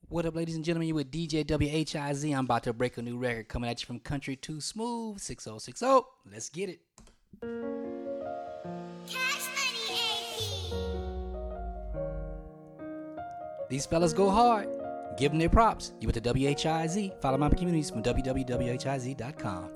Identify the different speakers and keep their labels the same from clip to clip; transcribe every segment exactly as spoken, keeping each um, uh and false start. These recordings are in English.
Speaker 1: What up, ladies and gentlemen? You with D J W H I Z. I'm about to break a new record coming at you from Country to Smooth. six oh six oh. Let's get it.
Speaker 2: Cash Money A P.
Speaker 1: These fellas go hard. Give them their props. You with the W H I Z. Follow my communities from w w w dot w h i z dot com.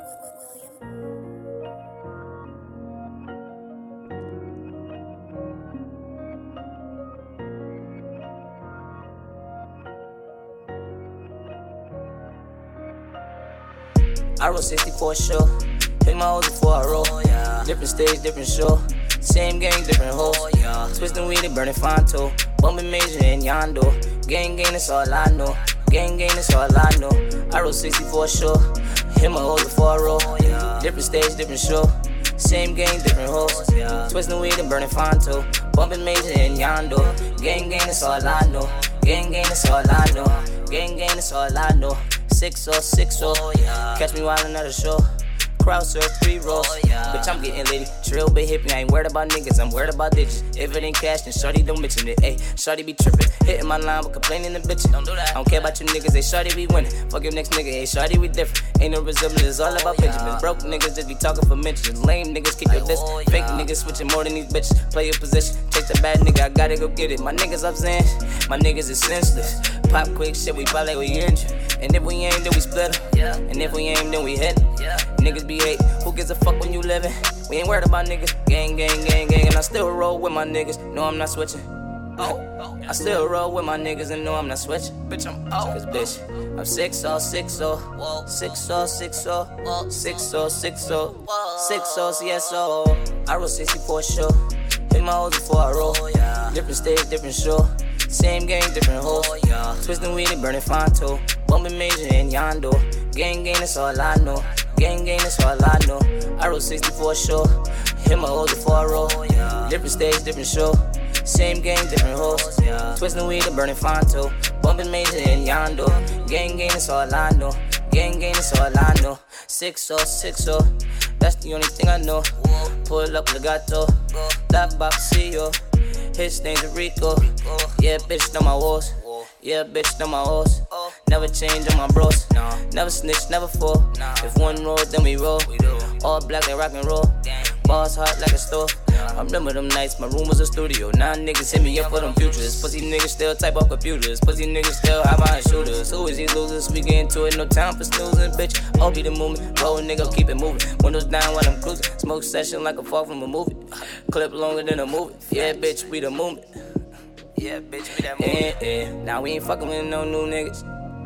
Speaker 3: I roll sixty-four show. Hit my hoes before I roll. Oh, yeah. Different stage, different show. Same gang, different hoes. Oh, yeah. Twisting weed and burning Fonto. Bumping Major and Yondo. Gang, gang, that's all I know. Gang, gang, that's all I know. I roll sixty-four show. Hit my hoes before I roll. Oh, yeah. Different stage, different show. Same gang, different hoes. Oh, yeah. Twisting weed and burning Fonto. Bumping Major and Yondo. Gang, gang, that's all I know. Gang, gang, that's all I know. Gang, gang, that's all I know. six oh six oh, oh yeah. Catch me while another show. Crowd serve three rolls. Oh, yeah. Bitch, I'm getting litty. Trill bit hippie. I ain't worried about niggas. I'm worried about digits. If it ain't cash, then shorty don't mention it. Ayy, shorty be trippin'. Hitting my line but complaining to bitches. Don't do that. I don't care about you niggas. They shorty be winning. Fuck your next nigga. Hey, shorty we different. Ain't no resemblance. It's all about oh, yeah. Benjamins. Broke niggas just be talking for mentions. Lame niggas keep your distance. Oh, yeah. Fake niggas switching more than these bitches. Play your position. Take the bad nigga. I gotta go get it. My niggas up saying. My niggas is senseless. Pop quick shit. We pop like we injured. And if we ain't, then we split em. Yeah. And if we ain't, then we hit em. Yeah. Niggas be hate. Who gives a fuck when you living? We ain't worried about niggas. Gang, gang, gang, gang. And I still roll with my niggas. No, I'm not switching. Oh. I still roll with my niggas and no, I'm not switching. Bitch, I'm out. Cause bitch, I'm six oh six oh. six oh six oh. six oh six oh. six oh C S O. I roll sixty-four show. Hit my hoes before I roll. Different stage, different show. Same gang, different hoes. Oh, yeah. Twisting weed and burning Fonto. Bumping Major and Yondo. Gang, gang, that's all I know. Gang, gang, that's all I know. I roll sixty-four show. Hit my hoes before I roll. Oh, yeah. Different stage, different show. Same gang, different hoes. Oh, yeah. Twisting weed and burning Fonto. Bumping Major and Yondo. Gang, gang, that's all I know. Gang, gang, that's all I know. six oh six oh. That's the only thing I know. Whoa. Pull up Legato. Black box C E O. His name's Rico. Yeah, bitch, know my walls. Yeah, bitch, know my hoes. Never change on my bros. Never snitch, never fall. If one roll, then we roll. All black like rock and roll. Boss hot like a stove. I remember them nights, my room was a studio. Now niggas hit me up for them futures. Pussy niggas still type up computers. Pussy niggas still high behind shooters. Who is these losers? We get into it, no time for snoozing, bitch. All be the movement. Roll nigga, keep it moving. Windows down while I'm cruising. Smoke session like a fall from a movie. Clip longer than a movie. Yeah, bitch, we the movement. Yeah, bitch, we that movie. Eh, eh. Now we ain't fucking with no new niggas.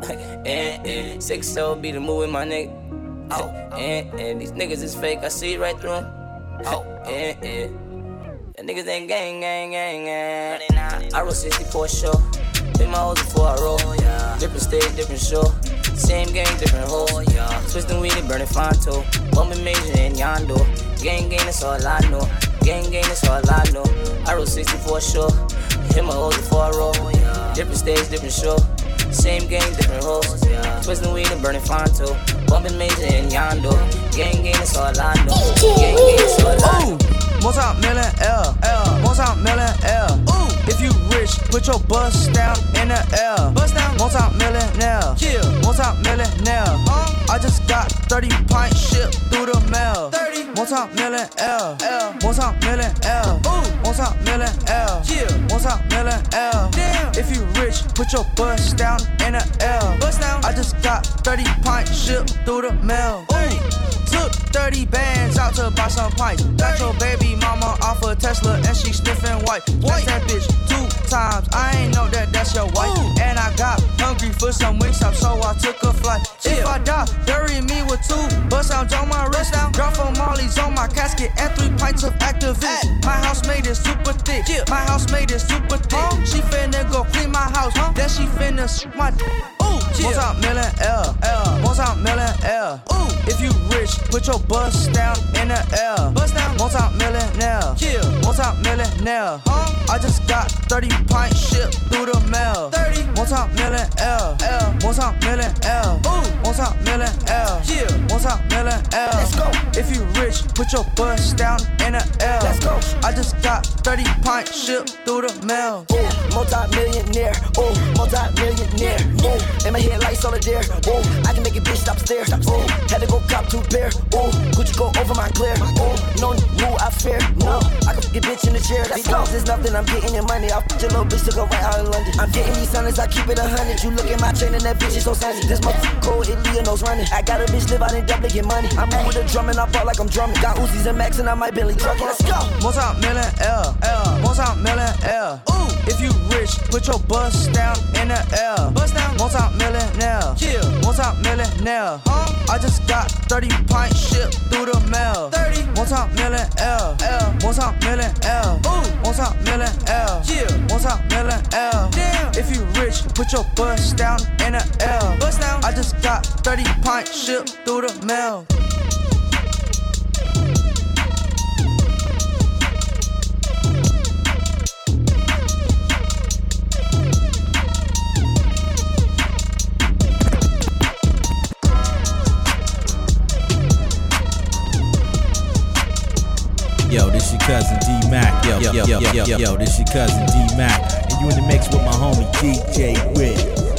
Speaker 3: eh, eh. six oh be the movie, my nigga. Oh, eh, eh. These niggas is fake, I see right through them. Oh, eh, eh. The niggas ain't gang, gang, gang, gang. I roll sixty-four show. Hit my hoes before I roll. Oh, yeah. Different stage, different show. Same gang, different hoes. Oh, yeah. Twisting weed and burning Fonto. Bumping Major and Yondo. Gang, gang, that's all I know. Gang, gang, that's all I know. I roll sixty-four show. Hit my hoes before I roll. Oh, yeah. Different stage, different show. Same gang, different hoes. Oh, yeah. Twisting weed and burning Fonto. Bumping Major and Yondo. Gang, gang, that's all I know. Gang, gang, that's all I know.
Speaker 4: Multi-million L, L, multi-million L. Ooh, if you rich, put your bust down in the L. Bust down, multi-millionaire, kill, multi-millionaire. Uh, I just got thirty pints shipped through the mail. thirty, multi-million L, L, multi-million L. Ooh, multi-million L, kill, multi-million L. Damn, if you rich, put your bust down in the L. Bust down, I just got thirty pints shipped through the mail. Ooh, took thirty bands out to buy some pints. Got your baby mama off a Tesla and she sniffing white. That's that bitch two times. I ain't know that that's your wife. Ooh. And I got hungry for some wings up, so I took a flight. Yeah. If I die, bury me with two bust sounds on my wrist. Down. Drop from Molly's on my casket and three pints of Activist. Ay. My housemate is super thick. Yeah. My housemate is super thick. Huh? She finna go clean my house. Huh? Then she finna shoot my d- Ooh, yeah. Multi-million L, L, multi-million L. Ooh, if you rich, put your bust down in the L. Bust down, multi-millionaire, kill, multi-millionaire. Huh? I just got thirty pints shipped through the mail. thirty, multi-million L, L, multi-million L. Ooh, multi-million L, kill, multi-million L. Let's go. If you rich, put your bust down in the L. Let's go. I just got thirty pints shipped through the mail.
Speaker 3: Ooh, multi-millionaire, ooh, multi-millionaire.
Speaker 5: my headlights on the dare. Ooh, I can make a bitch stop stare. Ooh, had to go cop two pair. Ooh, Gucci go over my clear. Ooh, no rule I fear. No, I can get bitch in the chair. That's all. There's nothing. I'm getting your money. I'll put your little bitch to go right out in London. I'm getting these hundreds. I keep it a hundred. You look at my chain and that bitch is so sunny. This motherfucker cold. Italy and those running. I got a bitch live out in Dublin get money. I'm in with a drum and I ball like I'm drumming. Got Uzis and Max and I might Billy trucking. Let's go.
Speaker 4: Multi-million L, L, multi-million L. Ooh, if you rich, put your bust down in the L. Bust down, multi-millionaire. Chill, multi-millionaire. Huh? I just got thirty pints shipped through the mail. thirty, multi-million L, L, multi-million L. Ooh, multi-million L. Chill, multi-million L. Damn, if you rich, put your bust down in the L. Bust down, I just got thirty pints shipped through the mail.
Speaker 6: Yo, this your cousin D-Mac. Yo, yo, yo, yo, yo, yo, yo, this your cousin D-Mac. And you in the mix with my homie D J Wiz.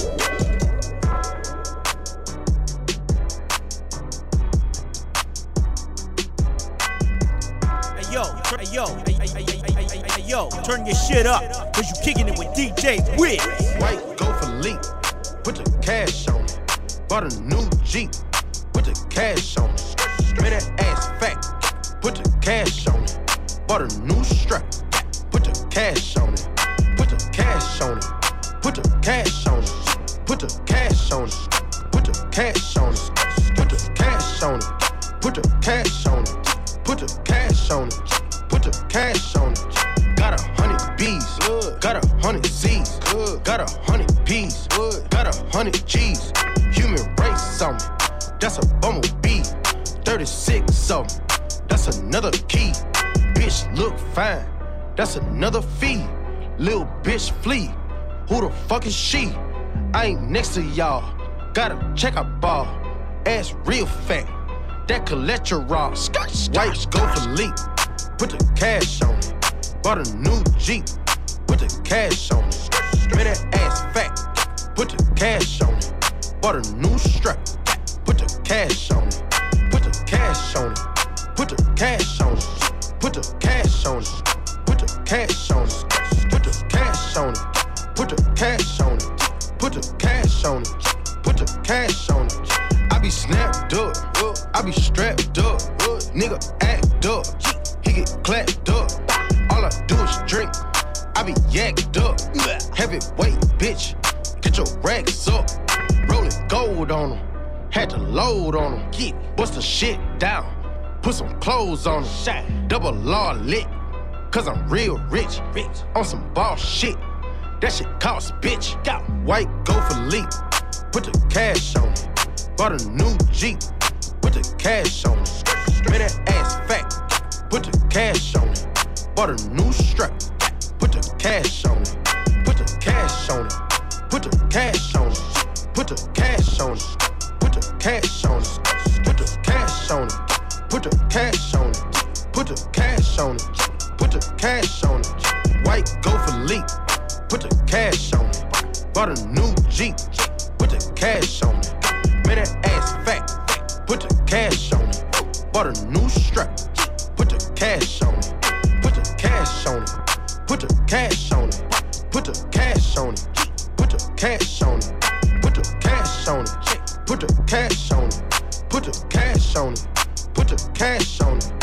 Speaker 6: Hey yo, hey yo, hey, hey, hey, hey, hey, hey, yo, turn your shit up, cause you kicking it with D J Wiz.
Speaker 7: White go for leap, put the cash on it. Bought a new Jeep, put the cash on it. Made that ass fat. Put the cash on it. Bought a new strap. Put the cash on it. Put the cash on it. Put the cash on it. Put the cash on it. Put the cash on it. Put the cash on it. Put the cash on it. Put the cash on it. Put the cash on it. Got a hundred B's. Got a hundred C's. Got a hundred P's. Got a hundred G's. Human race on me. That's a bumblebee. thirty-six of them. That's another key. Bitch look fine. That's another fee. Lil' bitch flee. Who the fuck is she? I ain't next to y'all. Gotta check out ball. Ass real fat. That cholesterol. White go for leap. Put the cash on it. Bought a new Jeep. Put the cash on it. Made that ass fat. Put the cash on it. Bought a new strap. Put the cash on it. Put the cash on it. Put the cash on it. Put the cash on it. Put the cash on it. Put the cash on it. Put the cash on it. Put the cash on it. Put the cash on it. I be snapped up. I be strapped up. Nigga act up. He get clapped up. All I do is drink. I be yacked up. Heavyweight bitch. Get your racks up. Rollin' gold on them. Had to load on them. Bust the shit down. Put some clothes on them. Double law lit. Cause I'm real rich. Rich. On some boss shit. That shit cost, bitch. White go for leap. Put the cash on it. Bought a new Jeep. Put the cash on it. Made that ass fat. Put the cash on it. Bought a new strap. Put the cash on it. Put the cash on it. Put the cash on it. Put the cash on it. Put the cash on it. Put the cash on it. Put the cash on it. Put the cash on it. Put the cash on it. White go for leap. Put the cash on it. Bought a new Jeep. Put the cash on it. Made that ass fat. Put the cash on it. Bought a new strap. Put the cash on it. Put the cash on it. Put the cash on it. Put the cash on it. Put the cash on it. Put the cash on it. Put the cash on it. Put the cash on it. Put the cash on it.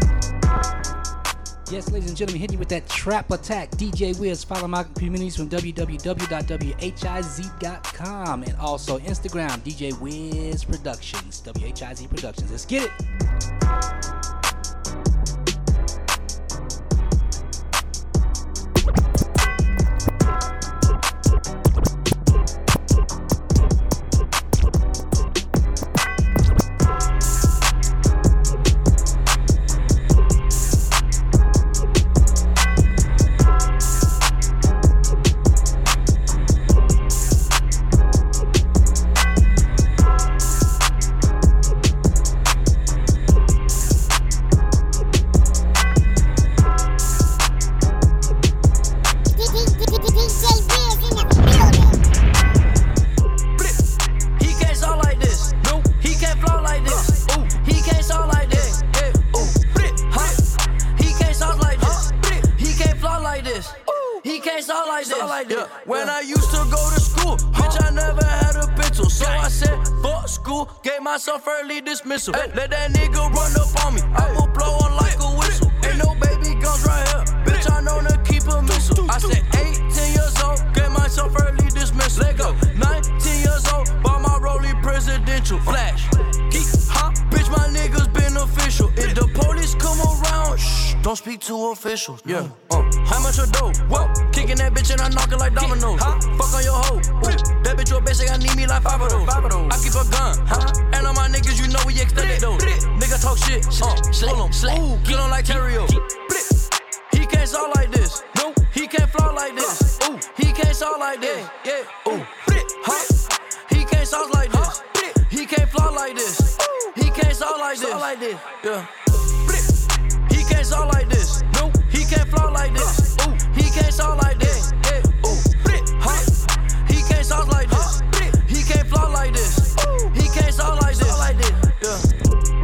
Speaker 1: Yes, ladies and gentlemen, hitting you with that trap attack. D J Wiz. Follow my communities from w w w dot w h i z dot com and also Instagram, D J Wiz Productions. W H I Z Productions. Let's get it.
Speaker 4: used to go to school, bitch, I never had a pencil. So I said, fuck school, gave myself early dismissal. Hey, let that nigga run up on me, I'ma blow on like a whistle. Ain't no baby guns right here, bitch, I know to keep a missile. I said eighteen years old, gave myself early dismissal. Let go, nineteen years old, bought my rollie presidential. Flash, geek, hop, bitch, my niggas beneficial. If the police come around, shh, don't speak to officials. Yeah, uh, how much a dough? Whoa, kicking that bitch and I knock it like dominoes. Huh? Fuck on your hoe. Ooh, that bitch your basic, I need me like five of those. I keep a gun, huh? And all my niggas, you know we extended those. Nigga talk shit, uh, hold on, ooh, kill on like Terrio. He can't talk like this, no, he can't fly like this. Ooh, he can't talk like this, yeah, ooh, huh? He can't talk like this, he can't fly like this. He can't talk like this, yeah. He can't talk like this, no, he can't fly like this. Ooh, he can't talk like this, yeah, ooh, huh? He can't talk like this, he can't fly like this. He can't talk like this, yeah.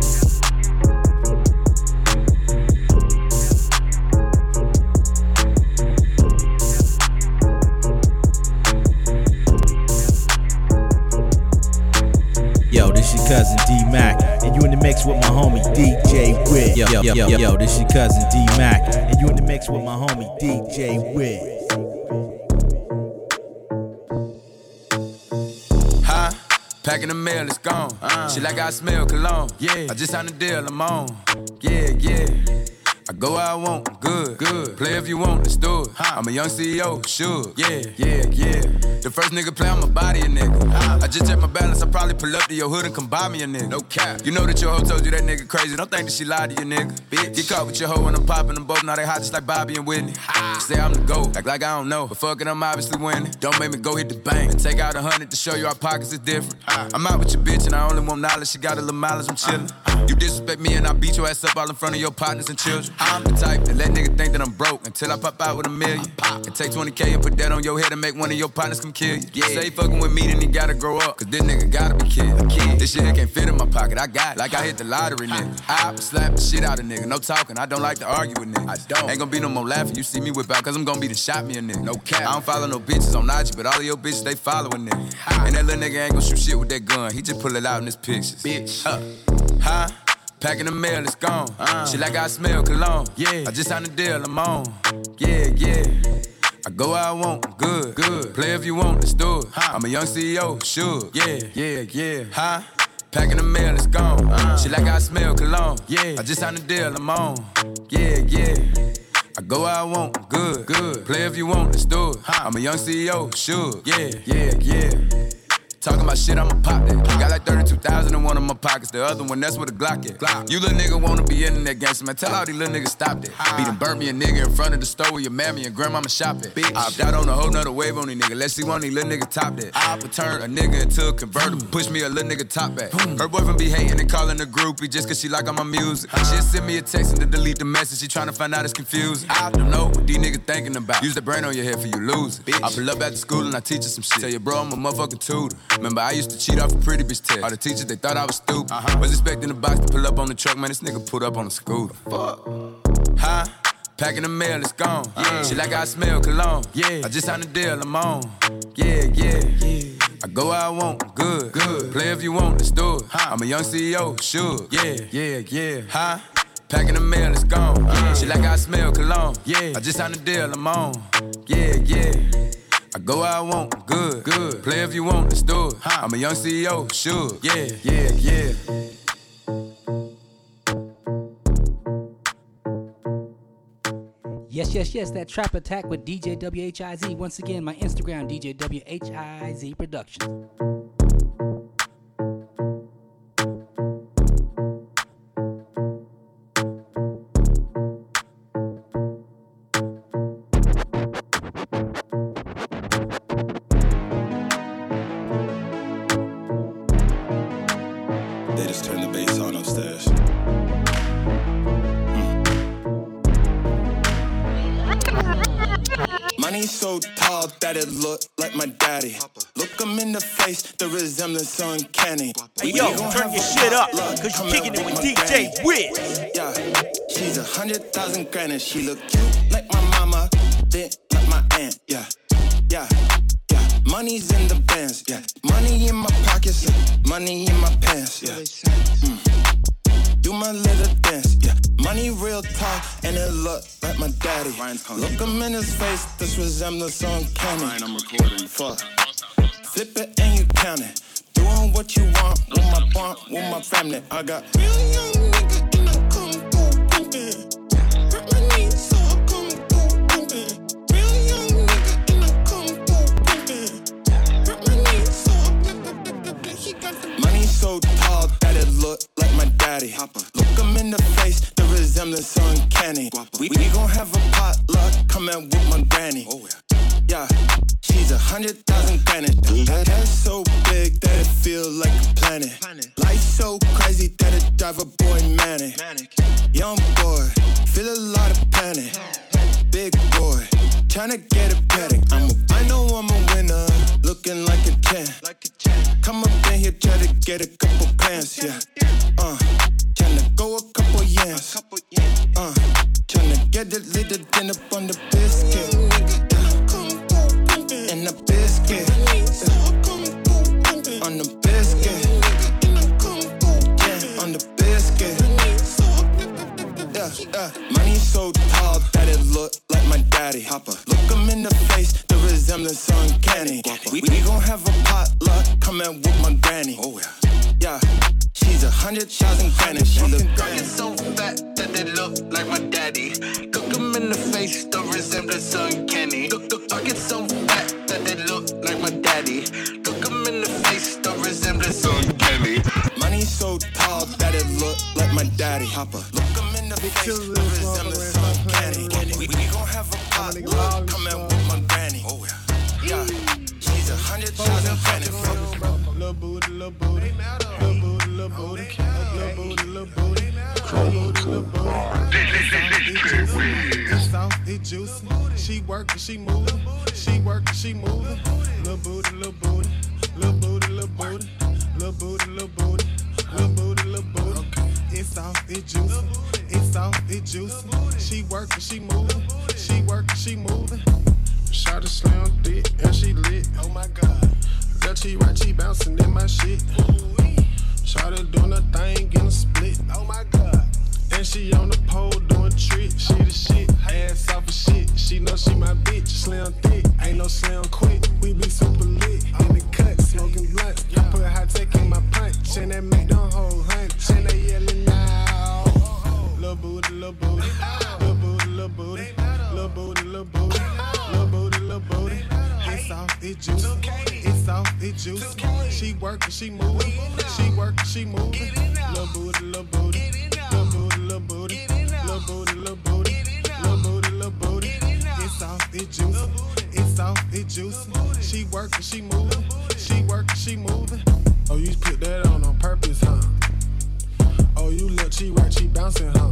Speaker 6: Yo, this your cousin D-Mac, and you in the mix with my homie D J Wiz. Yo, yo, yo, yo, this your cousin D-Mac, and you in the mix with my homie D J Wiz.
Speaker 8: Huh? Packing the mail, it's gone. Uh, Shit like I smell cologne. Yeah. I just signed a deal, I'm on. Yeah, yeah. I go where I want, good, good. Play if you want, let's do it. Huh. I'm a young C E O, sure. Yeah, yeah, yeah. The first nigga play, I'ma body a nigga. Huh. I just check my balance, I probably pull up to your hood and come buy me a nigga. No cap. You know that your hoe told you that nigga crazy. Don't think that she lied to you, nigga. Bitch. Get caught with your hoe when I'm popping them both. Now they hot just like Bobby and Whitney. Ah. Say I'm the GOAT, act like I don't know. But fuck it, I'm obviously winning. Don't make me go hit the bank and take out a hundred to show you our pockets is different. Ah. I'm out with your bitch and I only want knowledge. She got a little mileage, I'm chillin'. Ah. You disrespect me and I beat your ass up all in front of your partners and children. I'm the type that let nigga think that I'm broke until I pop out with a million. And take twenty K and put that on your head and make one of your partners come kill you. Yeah. Say he fucking with me, then he gotta grow up. Cause this nigga gotta be killed. A kid. This shit here can't fit in my pocket. I got it. Like I hit the lottery, nigga. I slap the shit out of nigga. No talking. I don't like to argue with niggas. I don't. Ain't gonna be no more laughing. You see me whip out, cause I'm gonna be the shot me a nigga. No cap. I don't follow no bitches on I G, but all of your bitches, they following nigga. And that little nigga ain't gonna shoot shit with that gun. He just pull it out in his pictures. Bitch. Uh. Huh? Packing the mail, it's gone. Uh, Shit like I smell cologne. Yeah. I just signed a deal, I'm on. Yeah, yeah. I go where I want, good, good. Play if you want, let's do it. Huh. I'm a young C E O, sure. Yeah, yeah, yeah. Huh? Packing the mail, it's gone. Uh, Shit like I smell cologne. Yeah. I just signed a deal, I'm on. Yeah, yeah. I go where I want, good, good. Play if you want, let's do it. Huh. I'm a young C E O, sure. Yeah, yeah, yeah. Talking about shit, I'ma pop that. Got like thirty-two thousand in one of my pockets. The other one, that's where the Glock at. Glock. You little nigga wanna be internet gangster, man. Tell all these little niggas stop that. Ah. Beat and burn me a nigga in front of the store where your mammy and grandmama shop at. Bitch. I opt out on a whole nother wave on these niggas. Let's see one of these little niggas top that. I opt turn a nigga into a convertible. Push me a little nigga top back. Her boyfriend be hating and calling the groupie just cause she like all my music. Ah. She'll send me a text and to delete the message. She tryna find out it's confusing. I don't know what these niggas thinking about. Use the brain on your head for you lose it. Bitch. I pull up after school and I teach her some shit. Tell your bro I'm a motherfucking tutor. Remember I used to cheat off a pretty bitch test. All the teachers, they thought I was stupid. Uh-huh. Was expecting the box to pull up on the truck, man, this nigga pulled up on a scooter. Fuck. Huh? Packing the mail, it's gone. Yeah. Shit like I smell cologne. Yeah. I just signed a deal, I'm on. Yeah, yeah, yeah. I go where I want, good, good. Play if you want, let's do it. Huh. I'm a young C E O, sure. Yeah, yeah, yeah. Huh? Packing the mail, it's gone. Yeah. Shit like I smell cologne. Yeah. I just signed a deal, I'm on. Yeah, yeah. I go where I want, good, good. Play if you want, let's do it. Huh. I'm a young C E O, sure. Yeah, yeah, yeah.
Speaker 1: Yes, yes, yes, that Trap Attack with D J W H I Z. Once again, my Instagram, D J W H I Z Productions.
Speaker 9: They just turned the bass on upstairs. Money so tall that it look like my daddy. Look him in the face, the resemblance uncanny.
Speaker 6: Hey yo, turn your shit up, cause you kicking it with D J Wiz.
Speaker 9: Yeah, she's a hundred thousand grand and she look cute like my mama, then like my aunt. Yeah, yeah, yeah. Money's in the bands, yeah. Money in my pockets, yeah. Money in my pants, yeah. Mm. Do my little dance, yeah. Money real tall, and it look like my daddy. Look him in his face, this resemblance uncanny. I'm recording. Fuck. Flip it and you count it. Doing what you want with my bond, with my family. I got real young nigga in the Congo pumping. Hurt my knee, so I come through pumping. Real young nigga in the Congo pumping. Hurt my knee, so I he got the money so tall that it look like my daddy. Look him in the face, the resemblance uncanny. We, we gon' have a potluck coming with my granny. Yeah, she's a hundred thousand granite. That ass so big that it feel like a planet. Life so crazy that it drive a boy manic. Young boy, feel a lot of panic. Big boy, tryna get a paddock. I'm a, I know I'm a winner, looking like a champ. Come up in here, try to get a couple pants, yeah. Uh, tryna go a couple yams. Uh, tryna get a little dinner on the biscuit. And the biscuit, yeah. On the biscuit, yeah. On the biscuit, yeah, yeah. Money so tall that it look like my daddy. Look him in the face, the resemblance uncanny. We, we gon' have a potluck coming with my granny. Oh yeah, yeah. She's a hundred thousand granny. She's a granny so fat that they look like my daddy. Look him in the face, the resemblance uncanny. Look, look, I get so fat that they look like my daddy. Look him in the face, the resemblance uncanny. Money so tall that it look like my daddy. Look him in the face, the resemblance uncanny. We, we gon' have a potluck coming with my granny. Oh yeah, yeah. She's a hundred thousand granny. Little booty, little booty, little booty, little booty, little booty, little booty, little booty, little booty. It's soft, it's juicy. She workin', she moving. She workin', she moving. Little booty, little booty, little booty, little booty, little booty, little booty, little booty, little booty. It's soft, it's juicy. It's soft, it's juicy. She workin', she moving. She workin', she moving. Shot a slam dick and she lit. Oh my God. Left she right, she bouncing in my shit. Shot her doing her thing, getting split. Oh my God. And she on the pole doing tricks. She the shit, ass off of shit. She know she my bitch, slim thick. Ain't no slim quick. We be super lit in the cut, smoking blunt. I put high tech in my punch, and that make them whole hunch. And they yelling now. Lil' booty, lil' booty, lil' booty, lil' booty, lil' booty, lil' booty, lil' booty, lil' booty. It's soft, it's juicy. It's soft, it's juicy. She workin', she moving. She workin', she moving. Lil' booty, lil' booty, lil' booty, lil' booty, lil' booty, lil' booty, lil' booty, lil' booty. It's soft, it's juicy. It's soft, it's juicy. She workin', she moving. She workin', she moving. Oh, you put that on on purpose, huh? Oh, you look, she right, she bouncing, huh?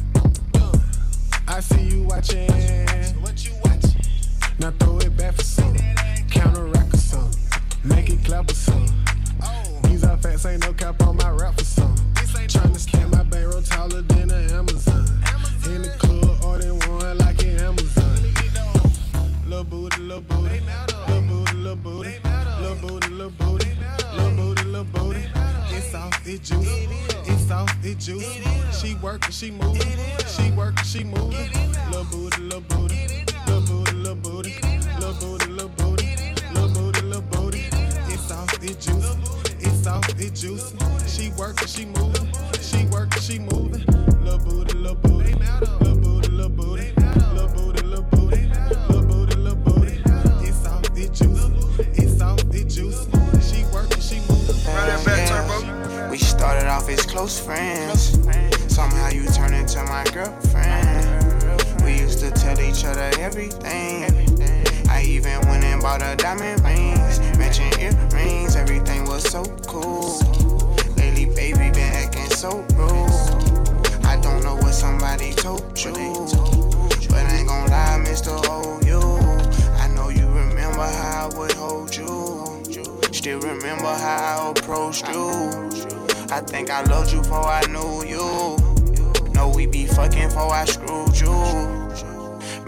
Speaker 9: I see you watching. What you watching? Now throw it back for some. Counteract or some. Make it clap or some. These are facts, ain't no cap on my rap for some. Tryna stand my bankroll taller than the Amazon. In the club, ordering one like an Amazon. Lil' booty, lil' booty, lil' booty, lil' booty, lil' booty, lil' booty, lil' booty, lil' booty. It's soft, it's juicy. It's soft, it's juicy. She workin', she moving. She workin', she moving. Lil' booty, lil' booty, lil' booty, lil' booty, lil' booty, lil' booty, lil' booty, lil' booty. It's soft, it's juicy. It's soft, it's juicy. She workin', she moving. She workin', she moving. Lil' booty, lil' booty, lil' booty, lil' booty, lil' booty, lil' booty, lil' booty, lil' booty. It's soft, it's juicy. It's soft, it's juicy. She workin', she moving. Run that back, turbo.
Speaker 10: We started off as close friends. Somehow you turned into my girlfriend. We used to tell each other everything. I even went and bought her diamond rings, matching earrings. Everything was so cool. Lately, baby, been acting so rude. I don't know what somebody told you, but I ain't gon' lie, Mister Hold You. I know you remember how I would hold you. Still remember how I approached you. I think I loved you before I knew you. Know we be fucking before I screwed you.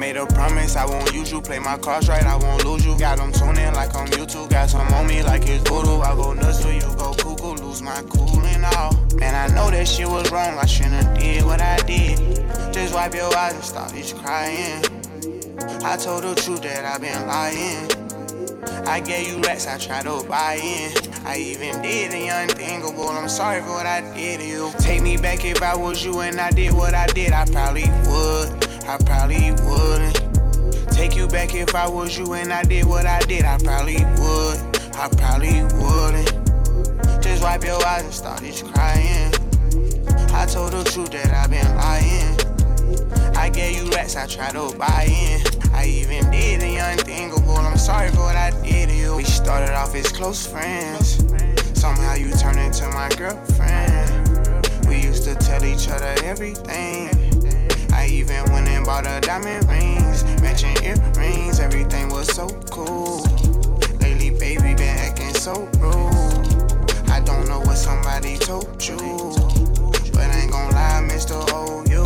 Speaker 10: Made a promise I won't use you. Play my cards right, I won't lose you. Got them tuning like I'm YouTube. Got some on me like it's voodoo. I go nuts till you go cuckoo. Lose my cool and all. Man, I know that shit was wrong. I shouldn't did what I did. Just wipe your eyes and start each crying. I told the truth that I've been lying. I gave you racks, I tried to buy in. I even did the unthinkable. I'm sorry for what I did to you. Take me back if I was you and I did what I did. I probably would, I probably wouldn't. Take you back if I was you and I did what I did. I probably would, I probably wouldn't. Just wipe your eyes and start each crying. I told the truth that I've been lying. I gave you racks, I tried to buy in. I even did the unthinkable. I'm sorry for what I did to you. We started off as close friends. Somehow you turned into my girlfriend. We used to tell each other everything. I even went and bought her diamond rings, matching earrings. Everything was so cool. Lately, baby, been acting so rude. I don't know what somebody told you, but I ain't gon' lie, Mister O, you.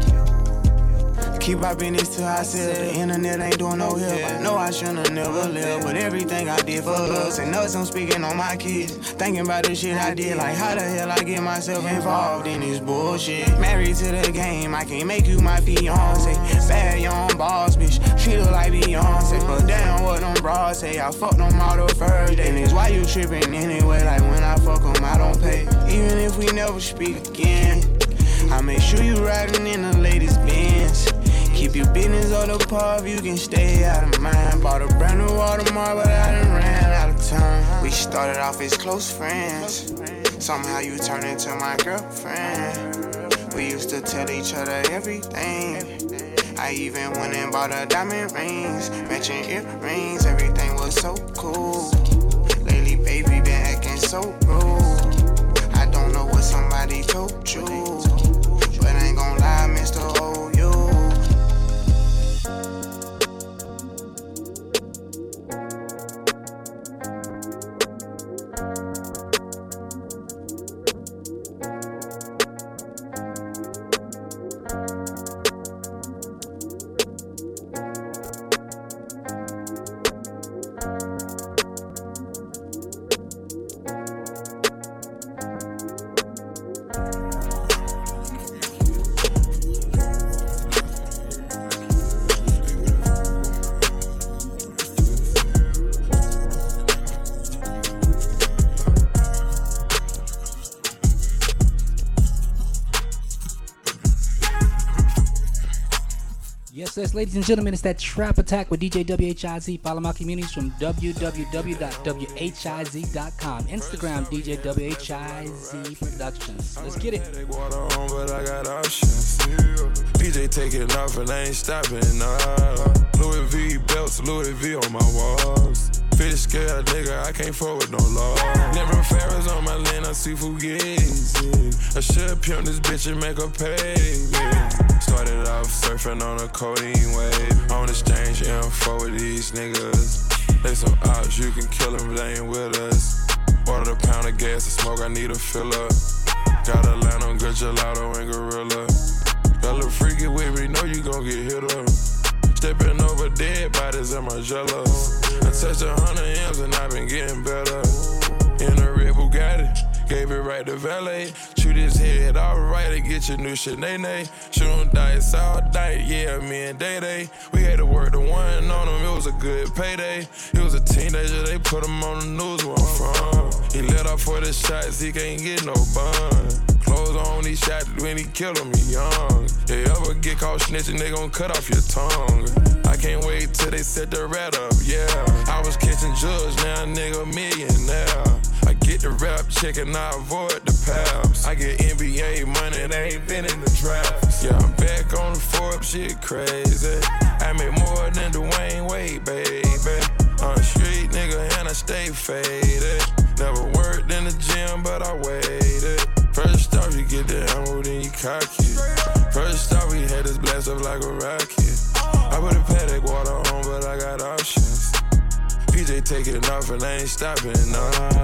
Speaker 10: Keep our business till I sell. The internet ain't doing no help. I know I shouldn't never live, but everything I did for love. Say nuts, I'm speaking on my kids. Thinking about the shit I did, like how the hell I get myself involved in this bullshit. Married to the game, I can't make you my fiance. Bad young boss, bitch, treat her like Beyonce. But damn what them bras say, I fucked them all the first day. And it's why you tripping anyway, like when I fuck them, I don't pay. Even if we never speak again, I make sure you riding in the latest Benz. Keep your business on the pub, you can stay out of mine. Bought a brand new Audemars, but I done ran out of time. We started off as close friends. Somehow you turned into my girlfriend. We used to tell each other everything. I even went and bought her diamond rings, matching earrings. Everything was so cool. Lately, baby, been acting so rude. I don't know what somebody told you, but I ain't gon' lie, Mister O, you.
Speaker 1: Yes, ladies and gentlemen, it's that Trap Attack with D J W H I Z. Follow my communities from w w w dot w h i z dot com. Instagram, D J W H I Z Productions. Let's get it.
Speaker 11: D J taking off and I ain't stopping, nah. Louis V belts, Louis V on my walls. Fish scale, nigga, I can't fuck with no law. Never Ferris on my land, I see Fugazi. I should pimp this bitch and make her pay, man. Started off surfing on a codeine wave. On exchange info with these niggas. They some ops, you can kill them, they ain't with us. Ordered a pound of gas and smoke, I need a fill up. Got a line on good gelato and gorilla. Got a little freaky with me, know you gon' get hit up. Stepping over dead bodies in my jello. I touched a hundred M's and I been getting better. In a red Bugatti, gave it right to valet. Shoot his head all right to get your new shit, nay nay. Shooting dice all night, yeah, me and Day Day. We had to work the one on him, it was a good payday. He was a teenager, they put him on the news where I'm from. He let off for the shots, he can't get no bun. Clothes on, he shot when he killed him, he young. If you ever get caught snitching, they gon' cut off your tongue. I can't wait till they set the rat up, yeah. I was catching drugs, now a nigga millionaire. I get the rap check and I avoid the paps. I get N B A money, they ain't been in the drafts. Yeah, I'm back on the Forbes, shit crazy. I make more than Dwayne Wade, baby. I'm a street nigga and I stay faded. Never worked in the gym, but I waited. First off, you get the ammo, then you cock it. First off, we had this blast up like a rocket. I put a paddock water on, but I got options. P J taking off and I ain't stopping, nah.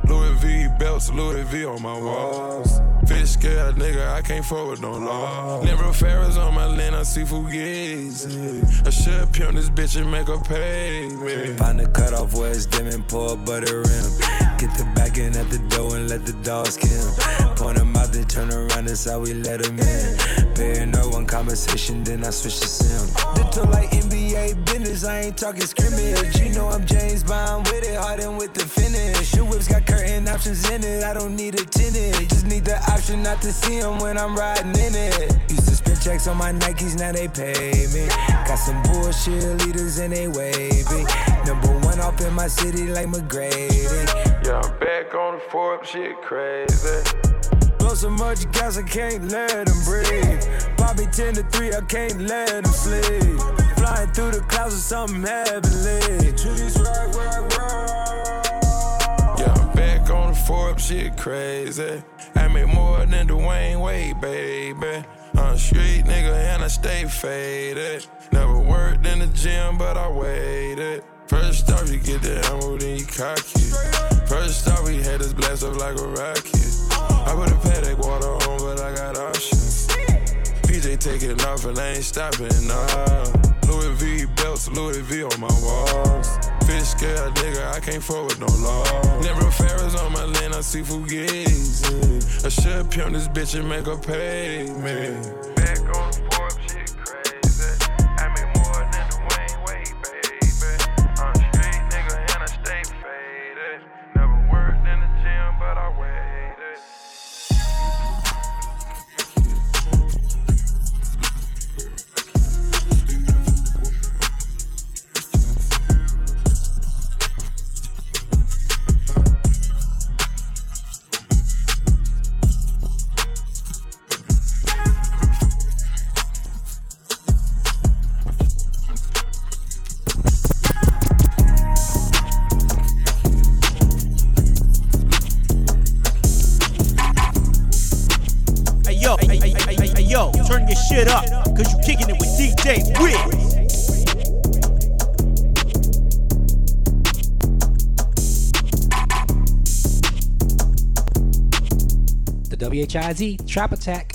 Speaker 11: Louis V belts, Louis V on my walls. Fish scale nigga, I can't forward no law. Never Ferris on my land, I see Fugazi. I should pimp this bitch and make her pay me.
Speaker 12: Find the cutoff where it's dim and pour butter rim. Get the back end at the door and let the dogs kill. Point them out, they turn around, that's how we let them in. Paying no one conversation, then I switch to sim. Little like N B A business, I ain't talking scrimmage. You know I'm James Bond with it, hardin' with the finish. Your whips got curtain options in it, I don't need a tenant. Just need the option not to see them when I'm riding in it. Used to spend checks on my Nikes, now they pay me. Got some bullshit leaders and they wavy. Number one off in my city like McGrady.
Speaker 11: Yeah, I'm back on the Forbes, shit crazy.
Speaker 12: Blow so much gas, I can't let them breathe. Bobby ten to three, I can't let them sleep. Flying through the clouds with something heavenly. Treaties rock, rock, rock.
Speaker 11: Yeah, I'm back on the Forbes, shit crazy. I make more than Dwayne Wade, baby. I'm a street nigga and I stay faded. Never worked in the gym, but I waited. First off, you get the ammo, then you cock it. First off, we had this blast up like a rocket. I put a paddock water on, but I got options. P J taking off and I ain't stopping, nah. Louis V belts, Louis V on my walls. Fish scale nigga, I can't forward no law. Never Ferris on my land, I see Fugazi. I should pimp this bitch and make her pay me. Back on the Forbes, shit crazy. I make more than Dwayne Wade, baby. I'm a street nigga and I stay faded. Never worked in the gym, but I waited.
Speaker 6: Yo, turn your shit up, cause you kicking it with D J Wiz.
Speaker 1: The W H I Z Trap Attack.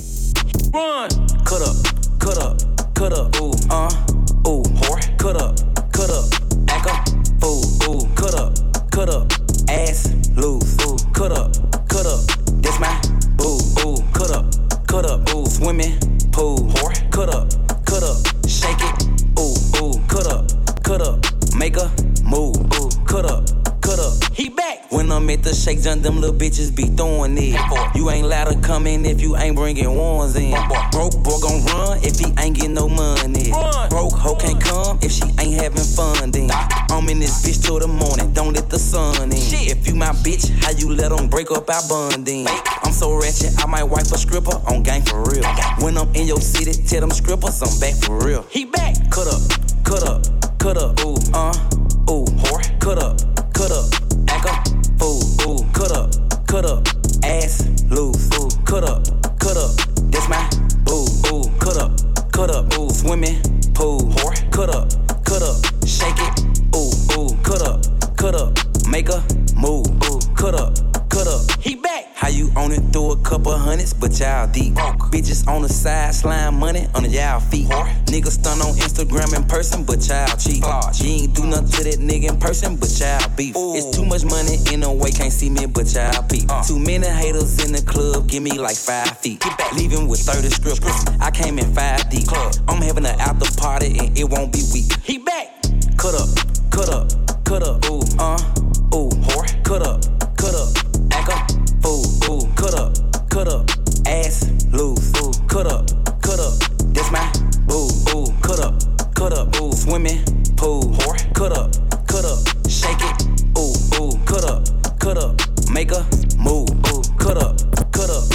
Speaker 3: Run! Cut up, cut up, cut up, ooh, uh, ooh, whore. Cut up, cut up, act up, ooh, ooh, cut up, cut up, ass loose, ooh, cut up, cut up, that's my boo, ooh, cut up. Cut up, ooh, swimming pool, whore. Cut up, cut up, shake it, ooh, ooh, cut up, cut up, make a move, ooh, cut up, cut up. He back. When I'm at the shake, done them little bitches be throwing it. You ain't allowed to come in if you ain't bringing ones in. Broke boy gon' run if he ain't getting no money. Broke hoe can't come if she ain't having fun then. I'm in this bitch till the morning, don't let the sun in. If you my bitch, how you let them break up our bonding? I'm so ratchet, I might wipe a stripper on gang for real. When I'm in your city, tell them strippers I'm back for real. He back. Cut up, cut up, cut up, ooh, uh, ooh, whore. Cut up, cut up, act up, ooh, ooh, cut up, cut up, ass loose, ooh, cut up, cut up, that's my boo, ooh, cut up, cut up, ooh, swimming pool, whore. Cut up, cut up, shake it, ooh, ooh, cut up, cut up, make a move, ooh, cut up, cut up. He back. How you own it through a couple hundreds, but y'all deep. Bitches on the side, slime money on the y'all feet. Niggas stun on Instagram in person, but y'all cheat. You ain't do nothing to that nigga in person, but y'all beef. It's too much money in a way, can't see me, but y'all peep. Too many haters in the club, give me like five feet. Leaving with thirty strippers, I came in five deep. I'm having an after party and it won't be weak. He back. Cut up, cut up, cut up, ooh, uh, ooh, whore. Cut up, cut up, act up. Ooh, ooh, cut up, cut up, ass loose, ooh, cut up, cut up, that's my boo, ooh, cut up, cut up, ooh, swimming pool, whore. Cut up, cut up, shake it, ooh, ooh, cut up, cut up, make a move, ooh, cut up, cut up.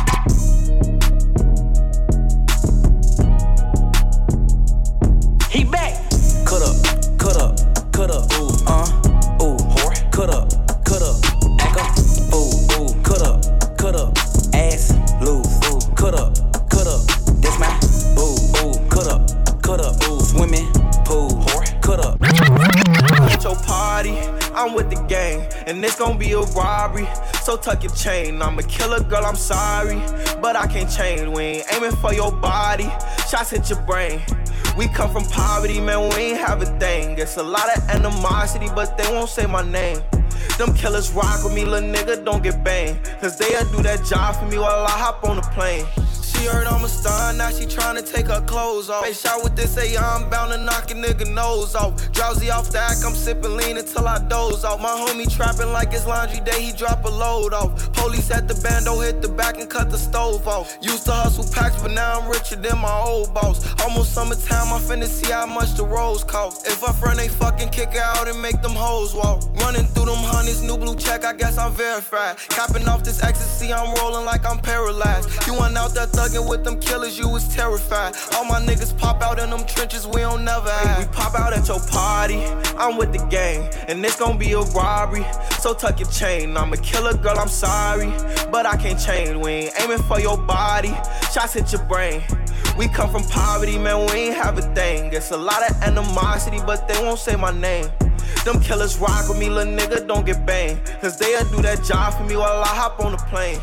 Speaker 3: He back. Cut up, cut up, cut up, ooh, uh, ooh, whore. Cut up, cut up, act up, ooh, ooh, cut up, cut up, ass loose, ooh, cut up, cut up, that's my boo, ooh, cut up, cut up, ooh, swimming pool, whore. Cut up.
Speaker 13: At your party, I'm with the gang, and this it's gon' be a robbery. So tuck your chain, I'm a killer, girl, I'm sorry, but I can't change. We ain't aiming for your body, shots hit your brain. We come from poverty, man, we ain't have a thing. It's a lot of animosity, but they won't say my name. Them killers rock with me, little nigga, don't get banged. Cause they'll do that job for me while I hop on the plane. She heard I'm a star, now she tryna take her clothes off. Face shot with this A R, I'm bound to knock a nigga nose off. Drowsy off the act, I'm sipping lean until I doze off. My homie trapping like it's laundry day, he drop a load off. Police at the bando, hit the back and cut the stove off. Used to hustle packs, but now I'm richer than my old boss. Almost summertime, I'm finna see how much the rolls cost. If I front, they fucking kick her out and make them hoes walk. Running through them honeys, new blue check, I guess I'm verified. Copping off this ecstasy, I'm rolling like I'm paralyzed. You went out there thugging with them killers, you was terrified. All my niggas pop out in them trenches, we don't never hide. We pop out at your party, I'm with the gang, and it's gon' be a robbery. So tuck your chain, I'm a killer, girl, I'm sorry, but I can't change. We ain't aiming for your body, shots hit your brain. We come from poverty, man, we ain't have a thing. It's a lot of animosity, but they won't say my name. Them killers rock with me, little nigga, don't get banged. Cause they'll do that job for me while I hop on the plane.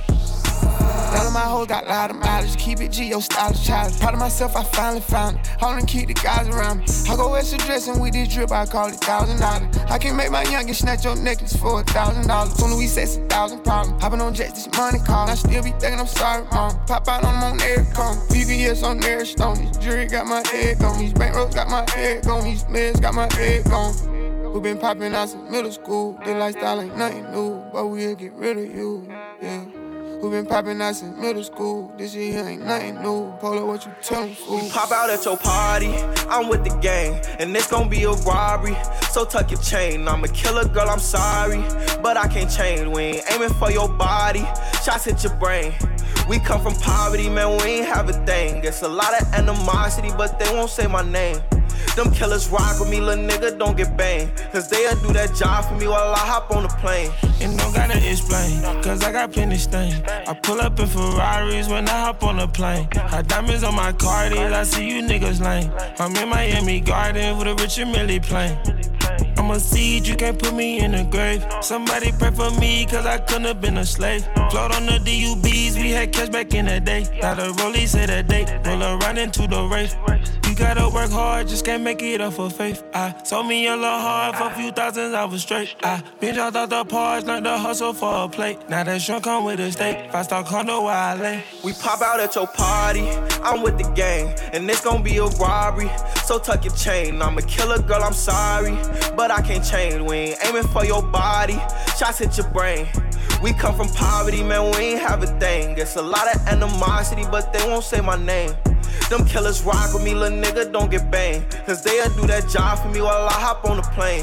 Speaker 10: None of my hoes got loud of mileage. Keep it G, yo, stylish, childish. Proud of myself, I finally found it. Hold and keep the guys around me. I go extra dressing with this drip, I call it thousand dollars. I can make my youngest snatch your necklace for a thousand dollars. Soon as we sex a thousand problems. Hopping on jets, this money call. I still be thinking I'm sorry, mom. Pop out on them on every corner. V V S on every stone. This jury got my head gone. These bankrolls got my head gone. These meds got my head gone. We been popping out since middle school. This lifestyle ain't nothing new, but we'll get rid of you, yeah. We been popping out since middle school. This shit here ain't nothing new. Polo, what you tellin', fool?
Speaker 13: We pop out at your party, I'm with the gang, and it's gon' be a robbery. So tuck your chain, I'm a killer, girl, I'm sorry, but I can't change. We ain't aiming for your body, shots hit your brain. We come from poverty, man, we ain't have a thing. It's a lot of animosity, but they won't say my name. Them killers rock with me, little nigga, don't get banged. Cause they'll do that job for me while I hop on the plane.
Speaker 14: And don't gotta explain, cause I got plenty stain. I pull up in Ferraris when I hop on the plane. Hot diamonds on my Cartiers, I see you niggas lame. I'm in Miami Garden with a Richard Mille plane. I'm a seed, you can't put me in the grave. Somebody pray for me, cause I couldn't have been a slave. Float on the D U Bs, we had cash back in the day. Got a rollie, say that day, roll around into the race. You gotta work hard, just can't make it up for faith. I sold me a little hard, for a few thousands I was straight. I been dropped out the parts, learned to hustle for a plate. Now that shrimp come with a steak, five star condo where I lay.
Speaker 13: We pop out at your party, I'm with the gang, and it's gon' be a robbery. So tuck your chain, I'm a killer, girl, I'm sorry, but I can't change. We ain't aiming for your body, shots hit your brain. We come from poverty, man, we ain't have a thing. It's a lot of animosity, but they won't say my name. Them killers rock with me, little nigga, don't get banged. Cause they'll do that job for me while I hop on the plane.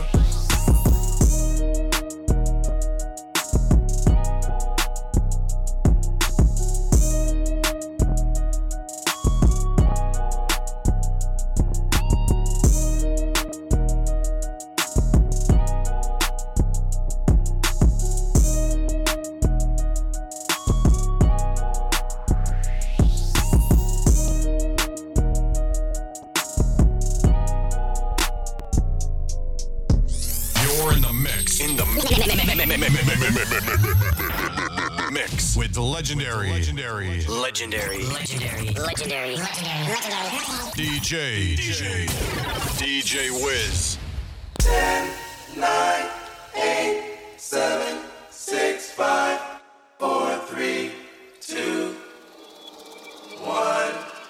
Speaker 15: Mix with the legendary, legendary,
Speaker 16: legendary, legendary, legendary, legendary,
Speaker 15: D J, D J, D J Wiz.
Speaker 17: ten, nine, eight, seven, six, five, four, three, two, one.